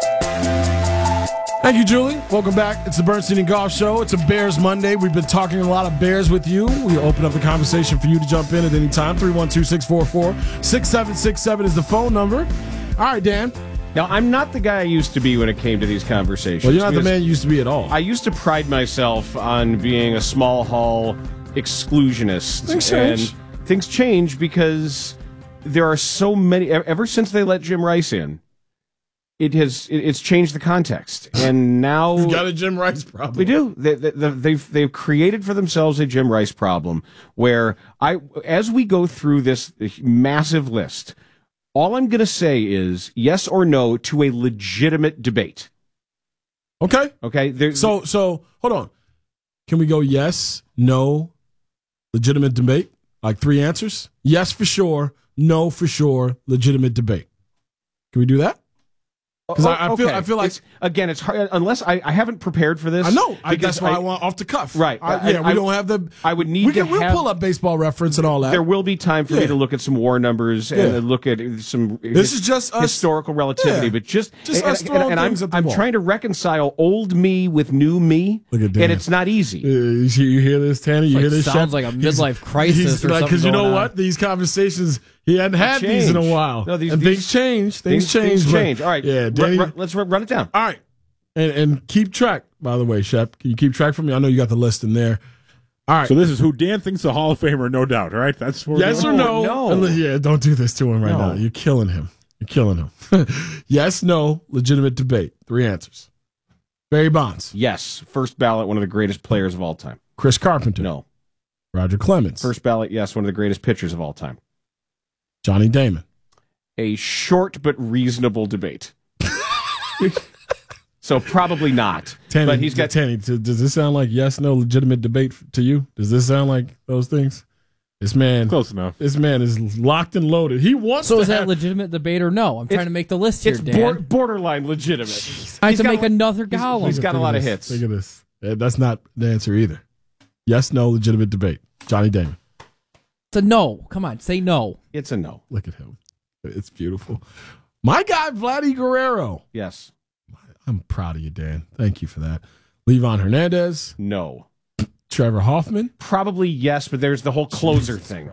Thank you, Julie. Welcome back. It's the Bernstein and Golf Show. It's a Bears Monday. We've been talking a lot of Bears with you. We open up the conversation for you to jump in at any time. three one two, six four four, six seven six seven is the phone number. All right, Dan. Now, I'm not the guy I used to be when it came to these conversations. Well, you're not the man you used to be at all. I used to pride myself on being a small hall exclusionist. Things change. And things change because there are so many, ever since they let Jim Rice in, it has it's changed the context, and now we've got a Jim Rice problem. We do. They, they, they've they've created for themselves a Jim Rice problem. Where I, as we go through this massive list, All I'm going to say is yes or no to a legitimate debate. Okay. Okay. There, So, so hold on. Can we go yes, no, legitimate debate? Like three answers? Yes for sure, no for sure, legitimate debate. Can we do that? Because Oh, I, I feel okay. I feel like It's- again, it's hard unless I, I haven't prepared for this. I know. I, because that's why I, want off the cuff. Right. I, I- yeah, we I- don't have the. I would need we can, to we'll have- pull up baseball reference and all that. There will be time for Yeah. me to look at some war numbers Yeah. and look at some. This is just us- historical relativity, yeah. but just Just and, us and- throwing and I'm, things at the I'm wall. trying to reconcile old me with new me, Look at Dan. and it's not easy. Uh, you, see- you hear this, Tanner? You Like, hear this? sounds Shep? like a He's- midlife crisis he's or like, something you know going what? on. These conversations, he hadn't had these in a Change. while. No, these- and these- things change. Things, Things, change. things but- change. All right. Yeah, Run- Danny. run- let's run, run it down. All right. And and keep track, by the way, Shep. Can you keep track for me? I know you got the list in there. All right. So this is who Dan thinks a Hall of Famer, no doubt, right? That's where Yes we're or going. no? No. Yeah, don't do this to him right No. now. You're killing him. You're killing him. Yes, no, legitimate debate. Three answers. Barry Bonds. Yes, first ballot, one of the greatest players of all time. Chris Carpenter. No, Roger Clemens. first ballot, yes, one of the greatest pitchers of all time. Johnny Damon. A short but reasonable debate. So probably not. Tanny, but he's got Tanny, t- does this sound like yes, no, legitimate debate f- to you? Does this sound like those things? This man, Close enough. This man is locked and loaded. He wants. So to is that have, legitimate debate or no? I'm trying to make the list here, it's Dan. bor- borderline legitimate. I have He's to got make a- another he's- column. he's got a Look lot at of this. hits. Look at this. Uh, That's not the answer either. Yes, no, legitimate debate. Johnny Damon. It's a no. Come on, say no. It's a no. Look at him. It's beautiful. My guy, Vladdy Guerrero. Yes. I'm proud of you, Dan. Thank you for that. Levon Hernandez. No. Trevor Hoffman. Probably yes, but there's the whole closer thing.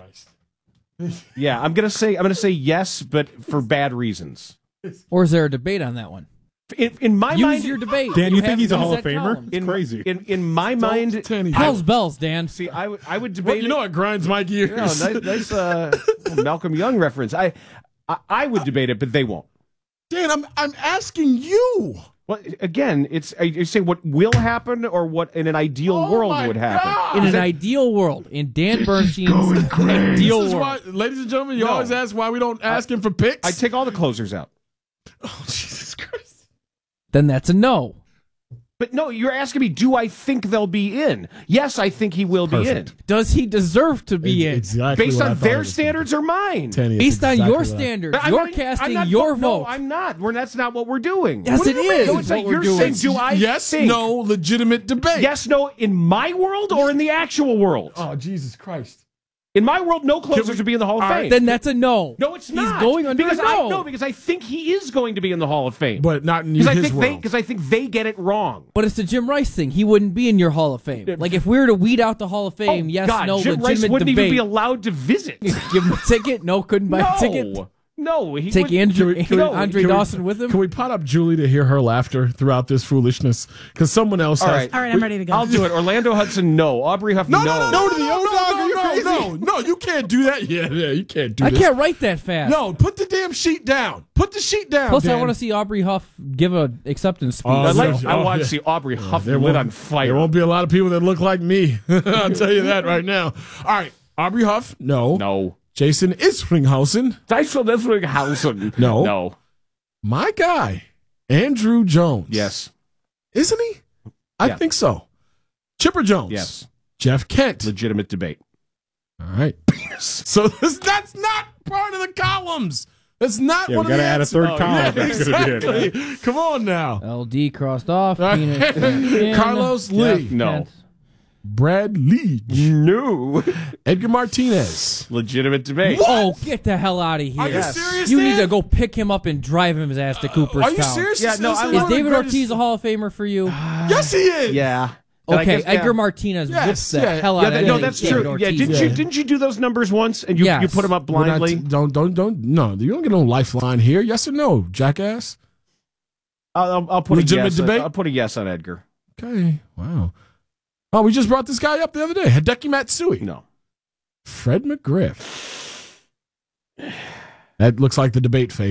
Yeah, I'm gonna say I'm gonna say yes, but for bad reasons. Or is there a debate on that one? In, in my Use mind, your debate. Dan, you have think he's to a use Hall of that Famer? column. It's crazy. In in my mind, Tanny. Hell's bells, Dan. see, I would I would Well, debate. you know what grinds my gears? it. No, nice, nice uh, Malcolm Young reference. I, I I would debate it, but they won't. Dan, I'm I'm asking you. Well, again, it's are you saying what will happen or what in an ideal Oh world my would happen? God. In Is an that- ideal world, in Dan Bernstein's ideal This is world. why, ladies and gentlemen, you No. always ask why we don't ask him for picks. I take all the closers out. oh, Jesus Christ. Then that's a no. But no, you're asking me, do I think they'll be in? Yes, I think he will Perfect. be Does he deserve to be in? Exactly in. Based what I on thought it their was. standards or mine? Tanny, it's Based on exactly your what I- standards, I'm you're not- casting I'm not your vo- vote. No, I'm not. We're, that's not what we're doing. Yes, What it do you is. mean? No, It's it's what like we're you're doing. saying, do I yes, think? no, legitimate debate. Yes, no, in my world or in the actual world? Oh, Jesus Christ. In my world, no closers we- would be in the Hall of all right, Fame. Then that's a no. no, it's He's not. going under because a no. I no, because I think he is going to be in the Hall of Fame. But not in because I his think they world. because I think they get it wrong. But it's the Jim Rice thing. He wouldn't be in your Hall of Fame. Like if we were to weed out the Hall of Fame, oh, yes, God, no, Jim Rice legitimate wouldn't debate. even be allowed to visit. Give him a ticket. No, couldn't buy a ticket. No, no, he Take would, Andrew, Can we- can we- Andrew- Andre can we- Dawson with him. Can we pot up Julie to hear her laughter throughout this foolishness? Because someone else All has. right. All right, I'm ready to go. I'll do it. Orlando Hudson, no. Aubrey Huff, No, no. no, no, no, No to the no, old no, dog, no, are you no, crazy? no, no, you can't do that. Yeah, yeah, you can't do I this. can't write that fast. No, put the damn sheet down. Put the sheet down. Plus, I Dan. want to see Aubrey Huff give a acceptance speech. Oh, I, like, no. I Oh, want yeah. to see Aubrey Huff There lit won't- on fire. There won't be a lot of people that look like me. I'll tell you that right now. All right, Aubrey Huff, no. No. Jason Isringhausen, Dyson Isringhausen. No. No. my guy, Andrew Jones. Yes. Isn't he? I Yeah. think so. Chipper Jones. Yes. Jeff Kent. Legitimate debate. All right. So this, that's not part of the columns. That's not Yeah, one we of got the to add a answers. third Oh, column. yeah, if that's going to be it. exactly. Come on now. L D crossed off. All right. Phoenix in. Carlos Lee. Jeff No. Kent. Brad Leach. No. Edgar Martinez. Legitimate debate. Oh, get the hell out of here. Are you serious, You Dan? need to go pick him up and drive him his ass to Cooperstown. Are you serious? Yeah, no, This I is Is one of the David greatest- Ortiz a Hall of Famer for you? Yes, he is. Yeah. And I Okay, guess, yeah. Edgar Martinez Yes, whips the yeah. hell Yeah, out that, of no, anything that's David true. Yeah, Ortiz didn't did. you didn't you do those numbers once and you, Yes. you put them up We're not- blindly? don't, don't, don't. No, you don't get no lifeline here. Yes or no, jackass? I'll, I'll, I'll put Legitimate a yes. debate? I'll put a yes on Edgar. Okay. Wow. Oh, we just brought this guy up the other day. Hideki Matsui. No. Fred McGriff. That looks like the debate face.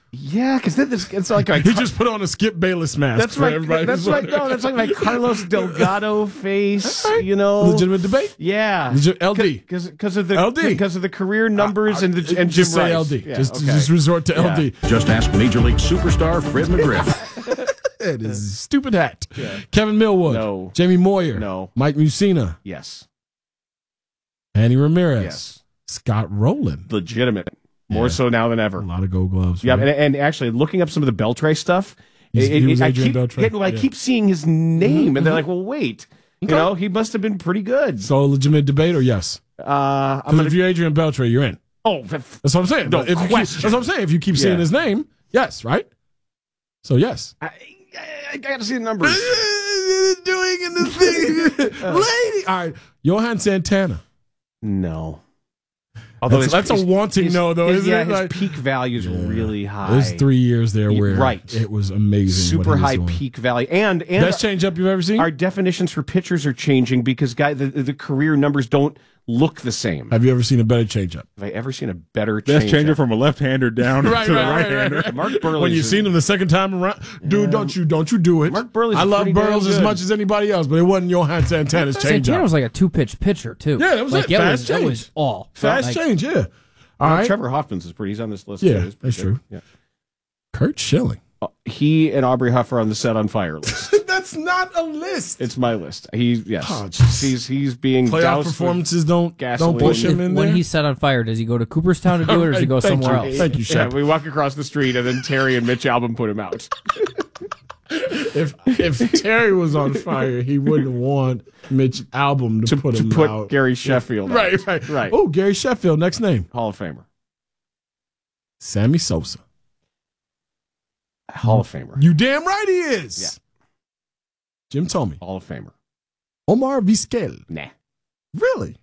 Yeah, because it's like my he just put on a Skip Bayless mask. That's for like everybody that's who's like wondering. no, that's like my Carlos Delgado face. You know, Legitimate debate. Yeah, Legit- L D because of the L D because of the career numbers and the and just Jim say Rice. L D. Yeah, just okay. just resort to Yeah. L D. Just ask Major League superstar Fred McGriff. It is a stupid hat. Yeah. Kevin Millwood. No. Jamie Moyer. No. Mike Mussina. Yes, Andy Ramirez. Yes. Scott Rowland. legitimate. More Yeah. so now than ever. A lot of Gold Gloves. Yeah, right? and, and actually looking up some of the Beltray stuff, He's- it- he was it- I Adrian keep, Beltre. yeah, well, I Yeah. keep seeing his name, and they're like, "Well, wait, you know, he must have been pretty good." So legitimate debate or yes? Uh, I'm Because gonna, if you're Adrian Beltre, you're in. oh, f- That's what I'm saying. No If you keep- question. that's what I'm saying. If you keep seeing Yeah. his name, yes, right? So yes. I, I, I got to see the numbers. Doing in the thing, lady. All right, Johan Santana. No. Although That's, his- that's a his- wanting his- no, though, his- isn't yeah, it? his Like- peak value is really high. There's three years there Y- where right. it was amazing. what Super he was high doing. peak value, and and Best changeup you've ever seen? our definitions for pitchers are changing because guy the, the career numbers don't look the same. Have you ever seen a better changeup? Have I ever seen a better Best changeup? changer from a left-hander down Right, to the right, right, right-hander. right, right. Mark Burley's When you is- seen him the second time around, dude, don't you don't you do it? Mark Burley's I love pretty damn Burles as good. much as anybody else, but it wasn't Johan Santana's Santana changeup. was like a two pitch pitcher too. Yeah, that was like, it. Fast was, that change. was all Fast Like, change, yeah. All Well, right, Trevor Hoffman's is pretty. He's on this list. Yeah, too. He's pretty that's good. true. Yeah. Kurt Schilling. Uh, he and Aubrey Huff are on the Set on Fire list. That's not a list. It's my list. He yes, Oh, jeez. he's he's being Playoff doused with performances don't gasoline. don't push him if- in when there. he's set on fire, does he go to Cooperstown to do it, or does he go Thank somewhere you. else? Thank you, Yeah, Shep. we walk across the street, and then Terry and Mitch Albom put him out. If if Terry was on fire, he wouldn't want Mitch Albom to, to put to him put out. Gary Sheffield out. Right, right, right. Oh, Gary Sheffield. Next name, Hall of Famer. Sammy Sosa. Hall of Famer. You damn right he is. Yeah. Jim Tomey. Hall of Famer. Omar Vizquel. Nah. Really?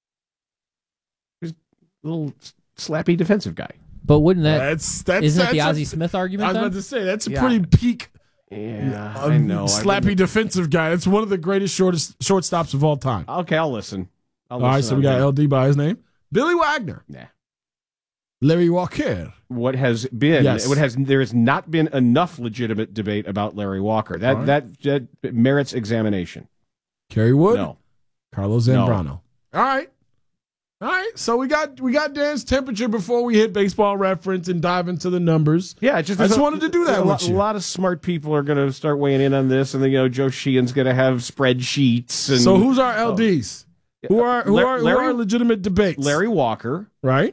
Little slappy defensive guy. But wouldn't that That's that's isn't that the that's Ozzie a- Smith I argument? was then? about to say that's a Yeah. pretty peak. Yeah, um, I know. I Slappy wouldn't- defensive guy. That's one of the greatest shortest shortstops of all time. Okay, I'll listen. I'll All right, listen so we on got him. L D by his name. Billy Wagner. Nah. Larry Walker. What has been? Yes. What has? There has not been enough legitimate debate about Larry Walker. That All right. that, that merits examination. Kerry Wood. No. Carlos No. Zambrano. All right. All right. So we got we got Dan's temperature before we hit baseball reference and dive into the numbers. Yeah, just I just there's a- wanted to do that a, with lot, you. a lot of smart people are going to start weighing in on this, and then you know Joe Sheehan's going to have spreadsheets. And So who's our L Ds? Who are who La- are who Larry- are legitimate debates? Larry Walker. Right?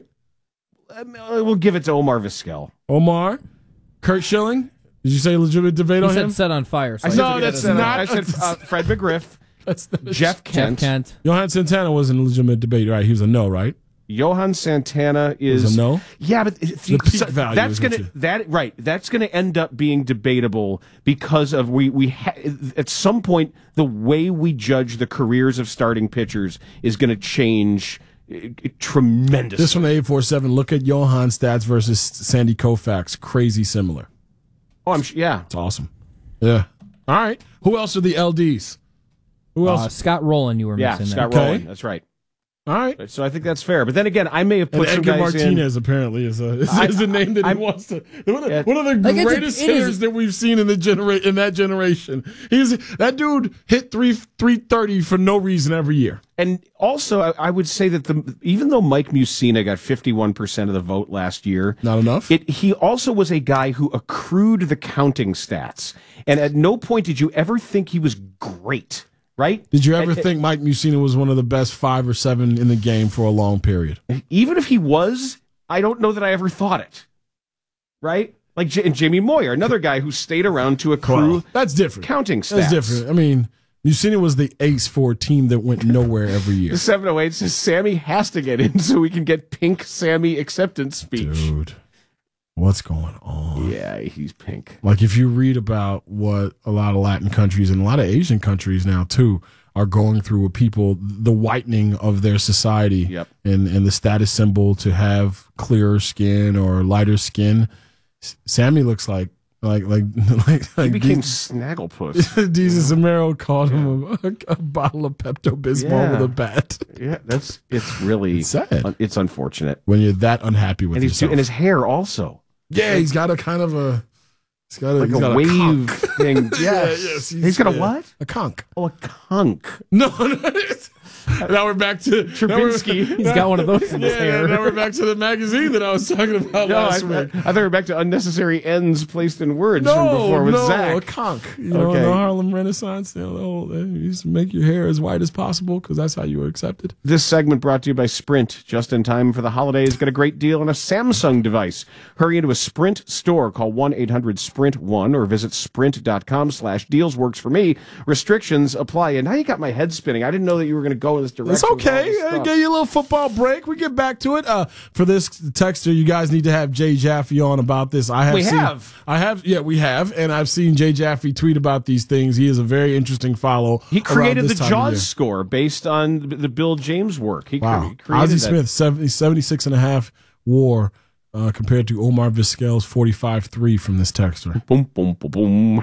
Um, uh, We'll give it to Omar Vizquel. Omar. Kurt Schilling. Did you say legitimate debate He on said him? set on fire. So I I said, No, think that's that is- not- I said uh, Fred McGriff, That's the, Jeff Kent, Jeff Kent. Johan Santana wasn't a legitimate debate, right? He was a no, right? Johan Santana is Was a no? Yeah, but if The you, peak so value that's is going what to you- that right. That's going to end up being debatable because of we we ha- at some point the way we judge the careers of starting pitchers is going to change uh, tremendously. This from the eight four seven. Look at Johan stats versus Sandy Koufax. Crazy similar. oh, I'm sh- yeah. It's awesome. Yeah. All right. Who else are the L Ds? Who else? Uh, Scott Rowland, you were Yeah, missing Scott there. Okay. Rowland. That's right. All right. So I think that's fair. But then again, I may have And put some Edgar guys Martinez apparently is a is, I- is a name that he I- wants to. One of, Yeah. one of the Like, it's a- greatest it is- hitters that we've seen in the genera- in that generation. He's that dude hit three three thirty for no reason every year. in. And also, I, I would say that the even though Mike Mussina got fifty-one percent of the vote last year, Not enough. It, he also was a guy who accrued the counting stats. And at no point did you ever think he was great, right? Did you ever And- think Mike Mussina was one of the best five or seven in the game for a long period? Even if he was, I don't know that I ever thought it, right? Like J- and Jamie Moyer, another guy who stayed around to accrue Well, that's different. counting stats. That's different. I mean, Mussina was the ace for a team that went nowhere every year. The seven oh eight says Sammy has to get in so we can get pink Sammy acceptance speech. Dude, what's going on? Yeah, he's pink. Like if you read about what a lot of Latin countries and a lot of Asian countries now too are going through with people, the whitening of their society Yep. and, and the status symbol to have clearer skin or lighter skin. S- Sammy looks like like like like, He like became De- Snagglepuss. Jesus Amaro called him a, a bottle of Pepto Bismol Yeah. with a bat. Yeah, that's it's really It's sad. It's unfortunate. When you're that unhappy with And he's yourself. and his hair also. Yeah, he's got a kind of a. He's got a, like he's a got wave conch. thing. Yes. yeah, yes. He's, he's got a yeah. what? A conch. Oh, a conch. No, no. Now we're back to Trubinsky. He's got one of those in his yeah, hair. Now we're back to the magazine that I was talking about No, I, last I, week. I thought we were back to unnecessary ends placed in words from No, before with no, Zach. a conch. You know, Okay. in the Harlem Renaissance, you know, they used to make your hair as white as possible because that's how you were accepted. This segment brought to you by Sprint. Just in time for the holidays, get a great deal on a Samsung device. Hurry into a Sprint store. Call one eight hundred sprint one or visit sprint.com slash deals. Works for me. Restrictions apply. And now you got my head spinning. I didn't know that you were going to go in this direction. It's okay. I gave you a little football break. We get back to it. Uh, for this texter, you guys need to have Jay Jaffe on about this. I have. We seen, have. I have. Yeah, we have, and I've seen Jay Jaffe tweet about these things. He is a very interesting follow. He created around the this time of year. Jaws score based on the Bill James work. He Wow. cre- created Ozzie that. Smith, seventy, seventy-six and a half war uh, compared to Omar Vizquel's forty-five three from this texter. Boom, boom, boom, boom.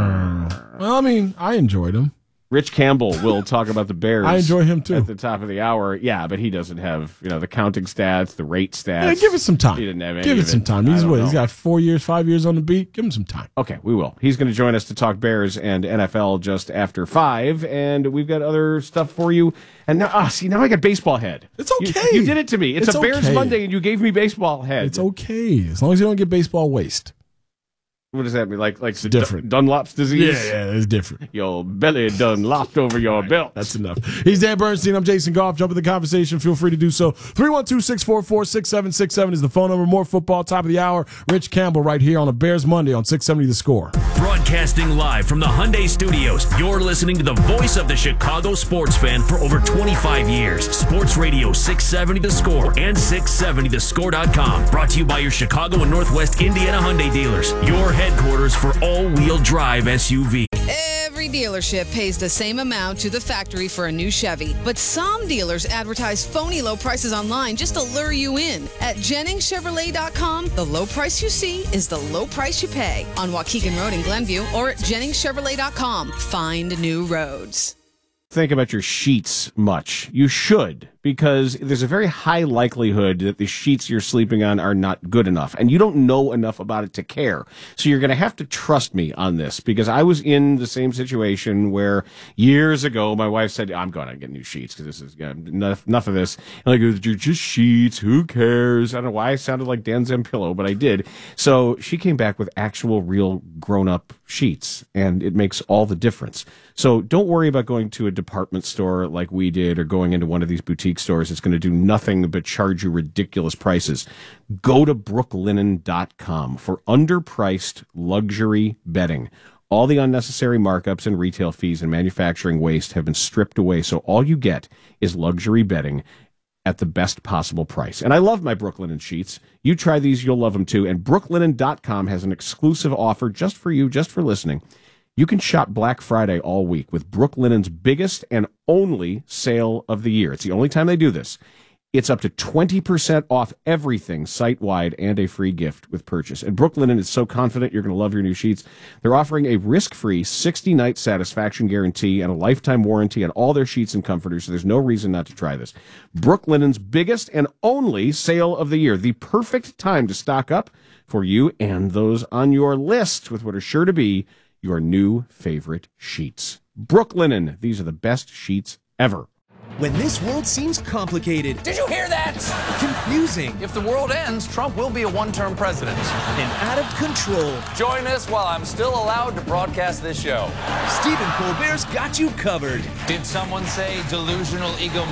Well, I mean, I enjoyed him. Rich Campbell will talk about the Bears. I enjoy him too. At the top of the hour. Yeah, but he doesn't have, you know, the counting stats, the rate stats. Yeah, give it some time. He didn't have any Give it of some time. I He's don't what? know. He's got four years, five years on the beat. Give him some time. Okay, we will. He's going to join us to talk Bears and N F L just after five, and we've got other stuff for you. And now, ah, see, now I got baseball head. It's okay. You, you did it to me. It's, It's a Bears okay. Monday, and you gave me baseball head. It's okay as long as you don't get baseball waste. What does that mean? Like, like the different. Dun- Dunlop's disease? Yeah, yeah, it's different. Your belly done lopped over your belt. That's enough. He's Dan Bernstein. I'm Jason Goff. Jump in the conversation. Feel free to do so. three one two, six four four, six seven six seven is the phone number. More football, top of the hour. Rich Campbell right here on a Bears Monday on six seventy The Score. Broadcasting live from the Hyundai Studios, you're listening to the voice of the Chicago sports fan for over twenty-five years. Sports Radio six seventy The Score and six seventy the score dot com. Brought to you by your Chicago and Northwest Indiana Hyundai dealers. Your headquarters for all-wheel drive S U V. Every dealership pays the same amount to the factory for a new Chevy, but some dealers advertise phony low prices online just to lure you in. At Jennings Chevrolet dot com, the low price you see is the low price you pay. On Waukegan Road in Glenview or at Jennings Chevrolet dot com. Find new roads. Think about your sheets much. You should, because there's a very high likelihood that the sheets you're sleeping on are not good enough, and you don't know enough about it to care. So you're going to have to trust me on this, because I was in the same situation where years ago my wife said, I'm going to get new sheets because this is yeah, enough, enough of this. And I go, you're just sheets, who cares? I don't know why I sounded like Dan Zampillo, but I did. So she came back with actual real grown-up sheets, and it makes all the difference. So don't worry about going to a department store like we did or going into one of these boutique stores. It's going to do nothing but charge you ridiculous prices. Go to brooklinen dot com for underpriced luxury bedding. All the unnecessary markups and retail fees and manufacturing waste have been stripped away, so all you get is luxury bedding at the best possible price. And I love my Brooklinen sheets. You try these, you'll love them too. And brooklinen dot com has an exclusive offer just for you, just for listening. You can shop Black Friday all week with Brooklinen's biggest and only sale of the year. It's the only time they do this. It's up to twenty percent off everything site-wide and a free gift with purchase. And Brooklinen is so confident you're going to love your new sheets. They're offering a risk-free sixty-night satisfaction guarantee and a lifetime warranty on all their sheets and comforters, so there's no reason not to try this. Brooklinen's biggest and only sale of the year. The perfect time to stock up for you and those on your list with what are sure to be your new favorite sheets. Brooklinen. These are the best sheets ever. When this world seems complicated, Did you hear that? confusing, If the world ends, Trump will be a one-term president. and out of control, Join us while I'm still allowed to broadcast this show. Stephen Colbert's got you covered. Did someone say delusional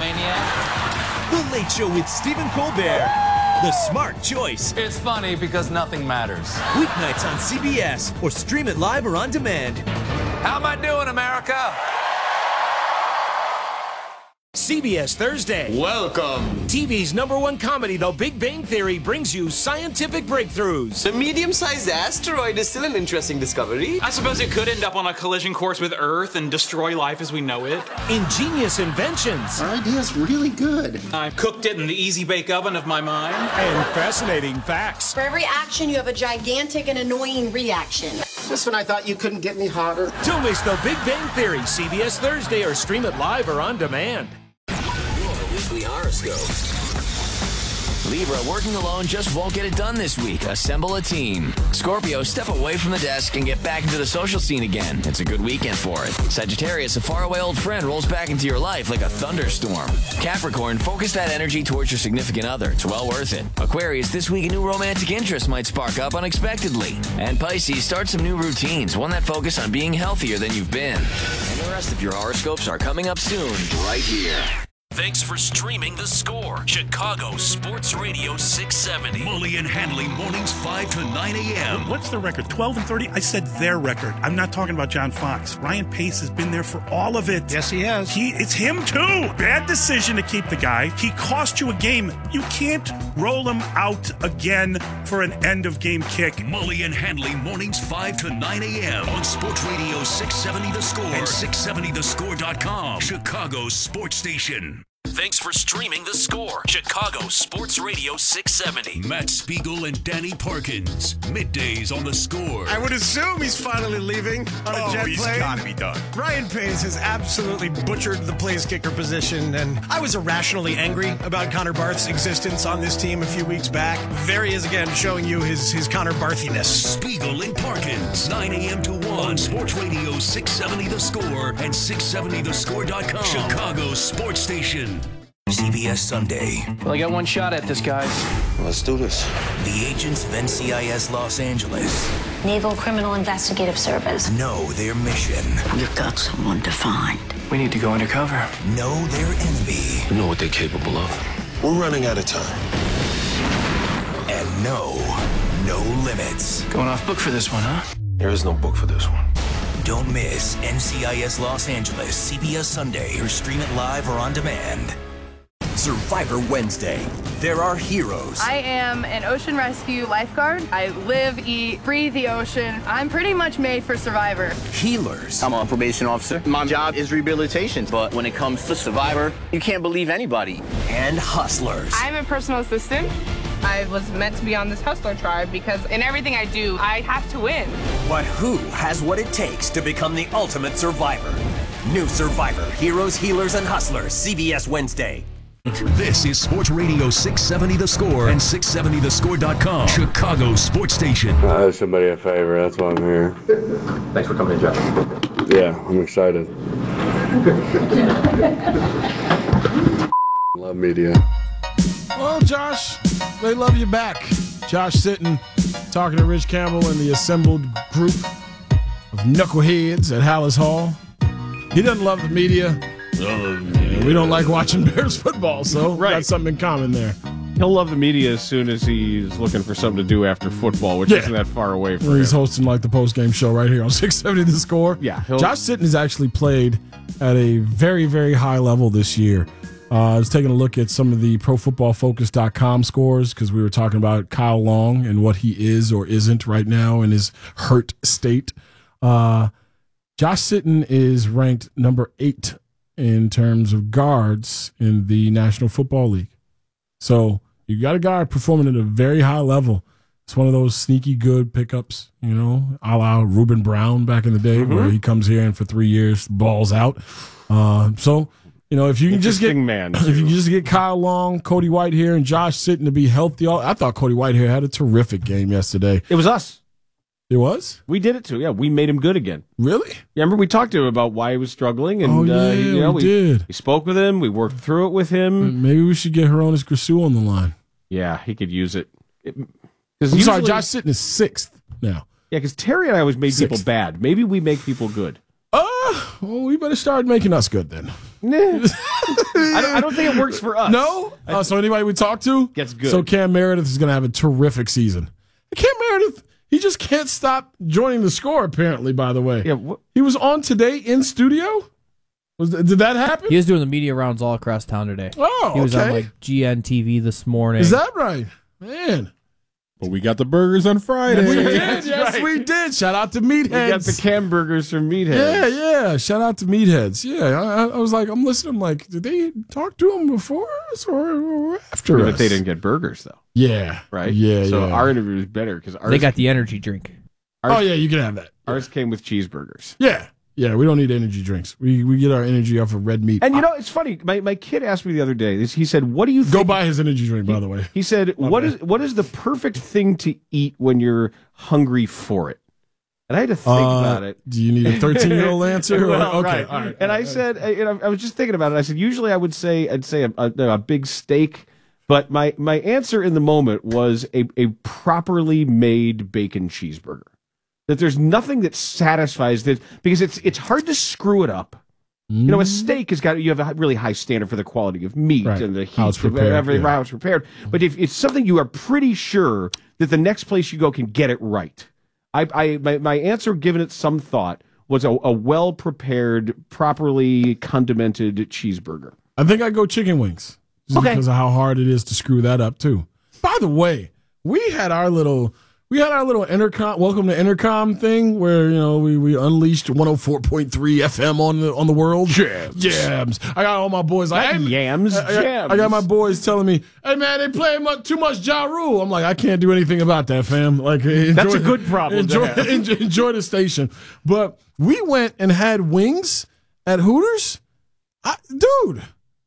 egomaniac? The Late Show with Stephen Colbert. The smart choice. It's funny because nothing matters. Weeknights on C B S or stream it live or on demand. How am I doing, America? C B S Thursday. Welcome. T V's number one comedy, The Big Bang Theory, brings you scientific breakthroughs. The medium-sized asteroid is still an interesting discovery. I suppose it could end up on a collision course with Earth and destroy life as we know it. Ingenious inventions. Our idea's really good. I cooked it in the easy bake oven of my mind. And fascinating facts. For every action, you have a gigantic and annoying reaction. Just when I thought you couldn't get me hotter. Don't miss The Big Bang Theory, C B S Thursday, or stream it live or on demand. Weekly horoscope. Libra, working alone just won't get it done this week. Assemble a team. Scorpio, step away from the desk and get back into the social scene again. It's a good weekend for it. Sagittarius, a faraway old friend rolls back into your life like a thunderstorm. Capricorn, focus that energy towards your significant other. It's well worth it. Aquarius, this week a new romantic interest might spark up unexpectedly. And Pisces, start some new routines, one that focus on being healthier than you've been. And the rest of your horoscopes are coming up soon, right here. Thanks for streaming The Score. Chicago Sports Radio six seventy. Mully and Hanley mornings five to nine a.m. What's the record? twelve and thirty? I said their record. I'm not talking about John Fox. Ryan Pace has been there for all of it. Yes, he has. He, it's him too. Bad decision to keep the guy. He cost you a game. You can't roll him out again for an end of game kick. Mully and Hanley mornings five to nine a.m. on Sports Radio six seventy The Score and six seventy the score dot com. Chicago's sports station. Thanks for streaming The Score. Chicago Sports Radio six seventy. Matt Spiegel and Danny Parkins. Middays on The Score. I would assume he's finally leaving on a Oh, jet he's plane. gotta be done. Ryan Pace has absolutely butchered the place kicker position, and I was irrationally angry about Connor Barth's existence on this team a few weeks back. There he is again, showing you his, his Connor Barthiness. Spiegel and Parkins. nine a.m. to one on Sports Radio six seventy The Score and six seventy the score dot com. Chicago's sports station. C B S Sunday. Well, I got one shot at this, guys. Let's do this. The agents of N C I S Los Angeles Naval Criminal Investigative Service. know their mission. You've got someone to find. We need to go undercover. Know their enemy. We know what they're capable of. We're running out of time. And know no limits. Going off book for this one, huh? There is no book for this one. Don't miss N C I S Los Angeles, C B S Sunday, or stream it live or on demand. Survivor Wednesday. There are heroes. I am an ocean rescue lifeguard. I live, eat, breathe the ocean. I'm pretty much made for Survivor. Healers. I'm a probation officer. My job is rehabilitation, but when it comes to Survivor, you can't believe anybody. And hustlers. I'm a personal assistant. I was meant to be on this hustler tribe because in everything I do, I have to win. But who has what it takes to become the ultimate survivor? New Survivor, Heroes, Healers, and Hustlers, C B S Wednesday. This is Sports Radio six seventy The Score and six seventy the score dot com. Chicago's sports station. I owe somebody a favor. That's why I'm here. Thanks for coming in, Jeff. Yeah, I'm excited. Love media. Well, Josh, they love you back. Josh Sitton talking to Rich Campbell and the assembled group of knuckleheads at Hallis Hall. He doesn't love the media. Yeah, we don't like watching Bears football, so Right. got something in common there. He'll love the media as soon as he's looking for something to do after football, which Yeah. isn't that far away from Where him. he's hosting like the post-game show right here on six seventy The Score. Yeah, he'll- Josh Sitton has actually played at a very, very high level this year. Uh, I was taking a look at some of the pro football focus dot com scores because we were talking about Kyle Long and what he is or isn't right now in his hurt state. Uh, Josh Sitton is ranked number eight in terms of guards in the National Football League. So you got a guy performing at a very high level. It's one of those sneaky good pickups, you know, a la Reuben Brown back in the day, Mm-hmm. where he comes here and for three years balls out. Uh, so, you know, if you can just get Interesting man, if you can just get Kyle Long, Cody Whitehair, and Josh Sitton to be healthy. I thought Cody Whitehair had a terrific game yesterday. It was us. It was? We did it too. Yeah, we made him good again. Really? Yeah, remember we talked to him about why he was struggling, and Oh, yeah, uh, you know, we did. We spoke with him. We worked through it with him. Maybe we should get Hronis Grasu on the line. Yeah, he could use it. it I'm sorry, Josh Sitton is sixth now. Yeah, because Terry and I always made people Sixth. bad. Maybe we make people good. Oh, well, we better start making us good then. Nah. I, don't, I don't think it works for us. No? Uh, so anybody we talk to? Gets good. So Cam Meredith is going to have a terrific season. Cam Meredith, he just can't stop joining the Score, apparently, by the way. Yeah, wh- he was on today in studio? Was th- Did that happen? He was doing the media rounds all across town today. Oh, He was okay. on like G N T V this morning. Is that right? Man. But we got the burgers on Friday. We did. That's Yes, right. we did. Shout out to Meatheads. We got the Cam burgers from Meatheads. Yeah, yeah. Shout out to Meatheads. Yeah, I, I was like, I'm listening. I'm like, did they talk to him before us or, or after Yeah, us? but they didn't get burgers though. Yeah, Right. Yeah, So yeah. our interview was better because ours. They got the energy drink. Ours, oh yeah, you can have that. Ours came with cheeseburgers. Yeah, Yeah, we don't need energy drinks. We we get our energy off of red meat. And you know, it's funny. My my kid asked me the other day. He said, "What do you think?" Go buy his energy drink, by the way. He said, My "What bad. is what is the perfect thing to eat when you're hungry for it?" And I had to think Uh, about it. Do you need a thirteen-year-old answer? Or- Well, okay, right. all right. And I said, uh, you know, I was just thinking about it. I said, usually I would say, I'd say a, a, a big steak, but my, my answer in the moment was a, a properly made bacon cheeseburger. That there's nothing that satisfies this because it's it's hard to screw it up. You know, a steak has got you have a really high standard for the quality of meat Right. and the heat How it's of prepared, everything, yeah. how it's prepared. But if it's something you are pretty sure that the next place you go can get it right. I, I my, my answer, given it some thought, was a, a well prepared, properly condimented cheeseburger. I think I go chicken wings just Okay. because of how hard it is to screw that up too. By the way, we had our little we had our little intercom welcome to intercom thing where you know we, we unleashed one oh four point three F M on the on the world. Jams. Jams. I got all my boys like Not hey, yams, I, I- jams. I got my boys telling me, "Hey man, they play mu- too much Ja Rule." I'm like, I can't do anything about that, fam. Like, enjoy, That's a good problem to Enjoy, have. enjoy, enjoy the station. But we went and had wings at Hooters. I, dude,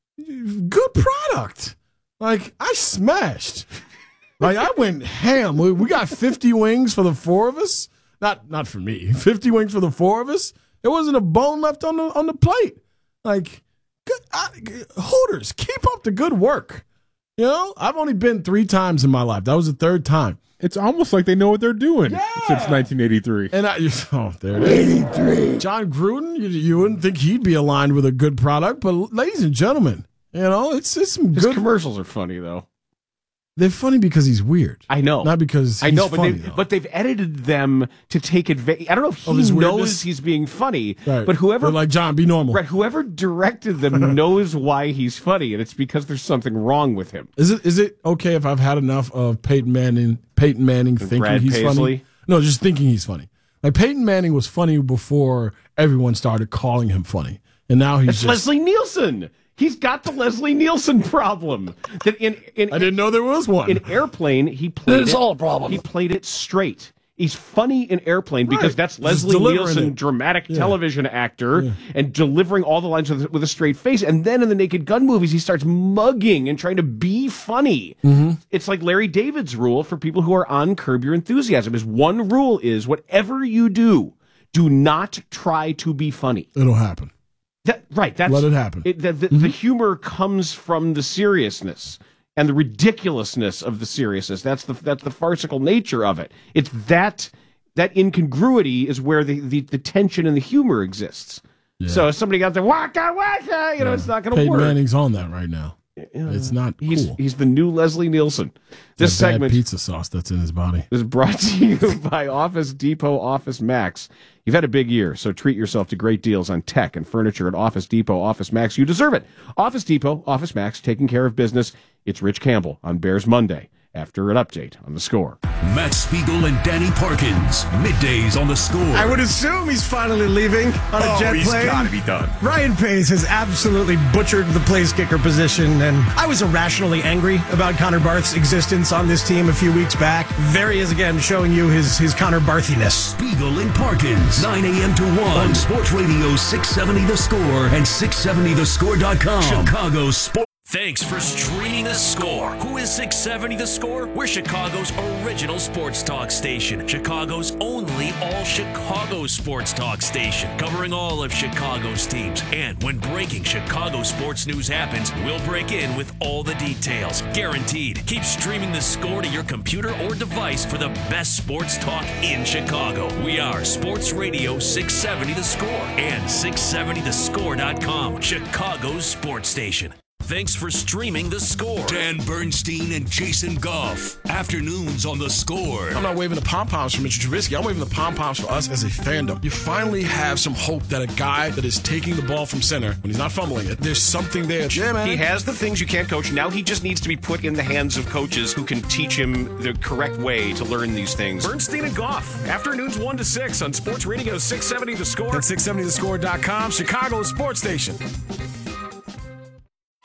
good product. Like, I smashed. Like, I went ham. We, we got fifty wings for the four of us. Not not for me. fifty wings for the four of us. There wasn't a bone left on the on the plate. Like, good, I, Hooters, keep up the good work. You know, I've only been three times in my life. That was the third time. It's almost like they know what they're doing since nineteen eighty-three. And I, oh, there it is. eighty-three. John Gruden, you, you wouldn't think he'd be aligned with a good product, but ladies and gentlemen, you know, it's it's some His good. commercials are funny though. They're funny because he's weird. I know, Not because I he's know, but funny, they though. but they've edited them to take advantage. I don't know if he Of his knows weirdness? he's being funny, Right. but whoever They're like, John, be normal. right, whoever directed them knows why he's funny, and it's because there's something wrong with him. Is it is it okay if I've had enough of Peyton Manning Peyton Manning thinking Brad he's funny? Paisley? No, just thinking he's funny. Like Peyton Manning was funny before everyone started calling him funny, and now he's It's just. Leslie Nielsen. He's got the Leslie Nielsen problem. That in, in I didn't know there was one. in Airplane, he played It's it, all a problem. He played it straight. He's funny in Airplane because Right. that's Just Leslie delivering Nielsen, it. dramatic Yeah. television actor, and delivering all the lines with, with a straight face. And then in the Naked Gun movies, he starts mugging and trying to be funny. Mm-hmm. It's like Larry David's rule for people who are on Curb Your Enthusiasm. His one rule is whatever you do, do not try to be funny. It'll happen. That, right. That's, Let it happen. It, the, the, the humor comes from the seriousness and the ridiculousness of the seriousness. That's the that's the farcical nature of it. It's that that incongruity is where the, the, the tension and the humor exists. Yeah. So if somebody got there, waka waka, you know, it's not going to Peyton work. Manning's on that right now. It's not He's cool. he's the new Leslie Nielsen. This That bad segment pizza sauce that's in his body. is brought to you by Office Depot Office Max. You've had a big year, so treat yourself to great deals on tech and furniture at Office Depot Office Max. You deserve it. Office Depot Office Max, taking care of business. It's Rich Campbell on Bears Monday after an update on the score. Matt Spiegel and Danny Parkins, middays on the Score. I would assume he's finally leaving on a Oh, jet he's plane. gotta be done. Ryan Pace has absolutely butchered the place kicker position, and I was irrationally angry about Connor Barth's existence on this team a few weeks back. There he is again, showing you his, his Connor Barthiness. Spiegel and Parkins, nine a.m. to one on Sports Radio six seventy The Score and six seventy the score dot com. Chicago's Sports. Thanks for streaming The Score. Who is six seventy The Score? We're Chicago's original sports talk station. Chicago's only all-Chicago sports talk station. Covering all of Chicago's teams. And when breaking Chicago sports news happens, we'll break in with all the details. Guaranteed. Keep streaming The Score to your computer or device for the best sports talk in Chicago. We are Sports Radio six seventy The Score and six seventy the score dot com. Chicago's sports station. Thanks for streaming The Score. Dan Bernstein and Jason Goff. Afternoons on The Score. I'm not waving the pom-poms for Mister Trubisky. I'm waving the pom-poms for us as a fandom. You finally have some hope that a guy that is taking the ball from center, when he's not fumbling it, there's something there. Yeah, man. He has the things you can't coach. Now he just needs to be put in the hands of coaches who can teach him the correct way to learn these things. Bernstein and Goff. Afternoons one to six on Sports Radio six seventy The Score. And six seventy the score dot com, Chicago's sports station.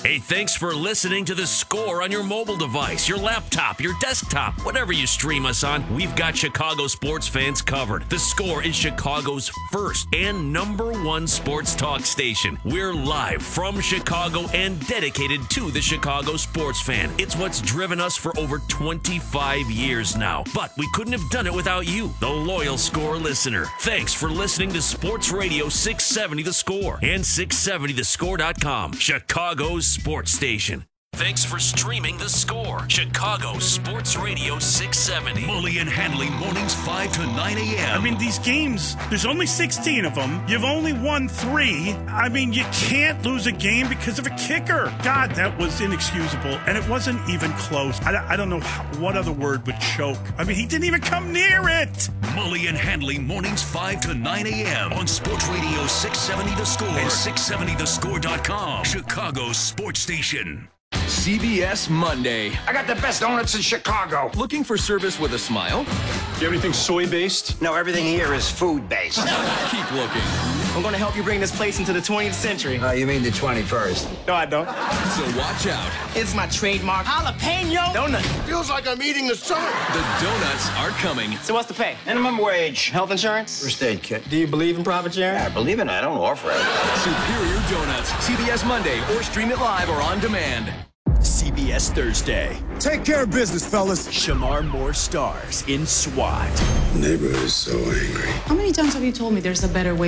Hey, thanks for listening to The Score on your mobile device, your laptop, your desktop, whatever you stream us on. We've got Chicago sports fans covered. The Score is Chicago's first and number one sports talk station. We're live from Chicago and dedicated to the Chicago sports fan. It's what's driven us for over twenty-five years now. But we couldn't have done it without you, the loyal Score listener. Thanks for listening to Sports Radio six seventy The Score and six seventy the score dot com, Chicago's sports station. Thanks for streaming The Score, Chicago Sports Radio six seventy. Mully and Hanley mornings five to nine a.m. I mean, these games, there's only sixteen of them. You've only won three. I mean, you can't lose a game because of a kicker. God, that was inexcusable. And it wasn't even close. I, I don't know how, what other word would choke. I mean, he didn't even come near it. Mully and Hanley mornings five to nine a.m. on Sports Radio six seventy The Score and six seventy the score dot com, Chicago's sports station. C B S Monday. I got the best donuts in Chicago. Looking for service with a smile? Do you have anything soy-based? No, everything here is food-based. Keep looking. I'm going to help you bring this place into the twentieth century. Uh, you mean the twenty-first? No, I don't. So watch out. It's my trademark jalapeno donut. Feels like I'm eating the sun. The donuts are coming. So what's the pay? Minimum wage. Health insurance? First aid kit. Do you believe in profit sharing? Yeah, I believe in it. I don't offer it. Superior Donuts. C B S Monday or stream it live or on demand. C B S Thursday. Take care of business, fellas. Shamar Moore stars in SWAT. Neighborhood is so angry. How many times have you told me there's a better way?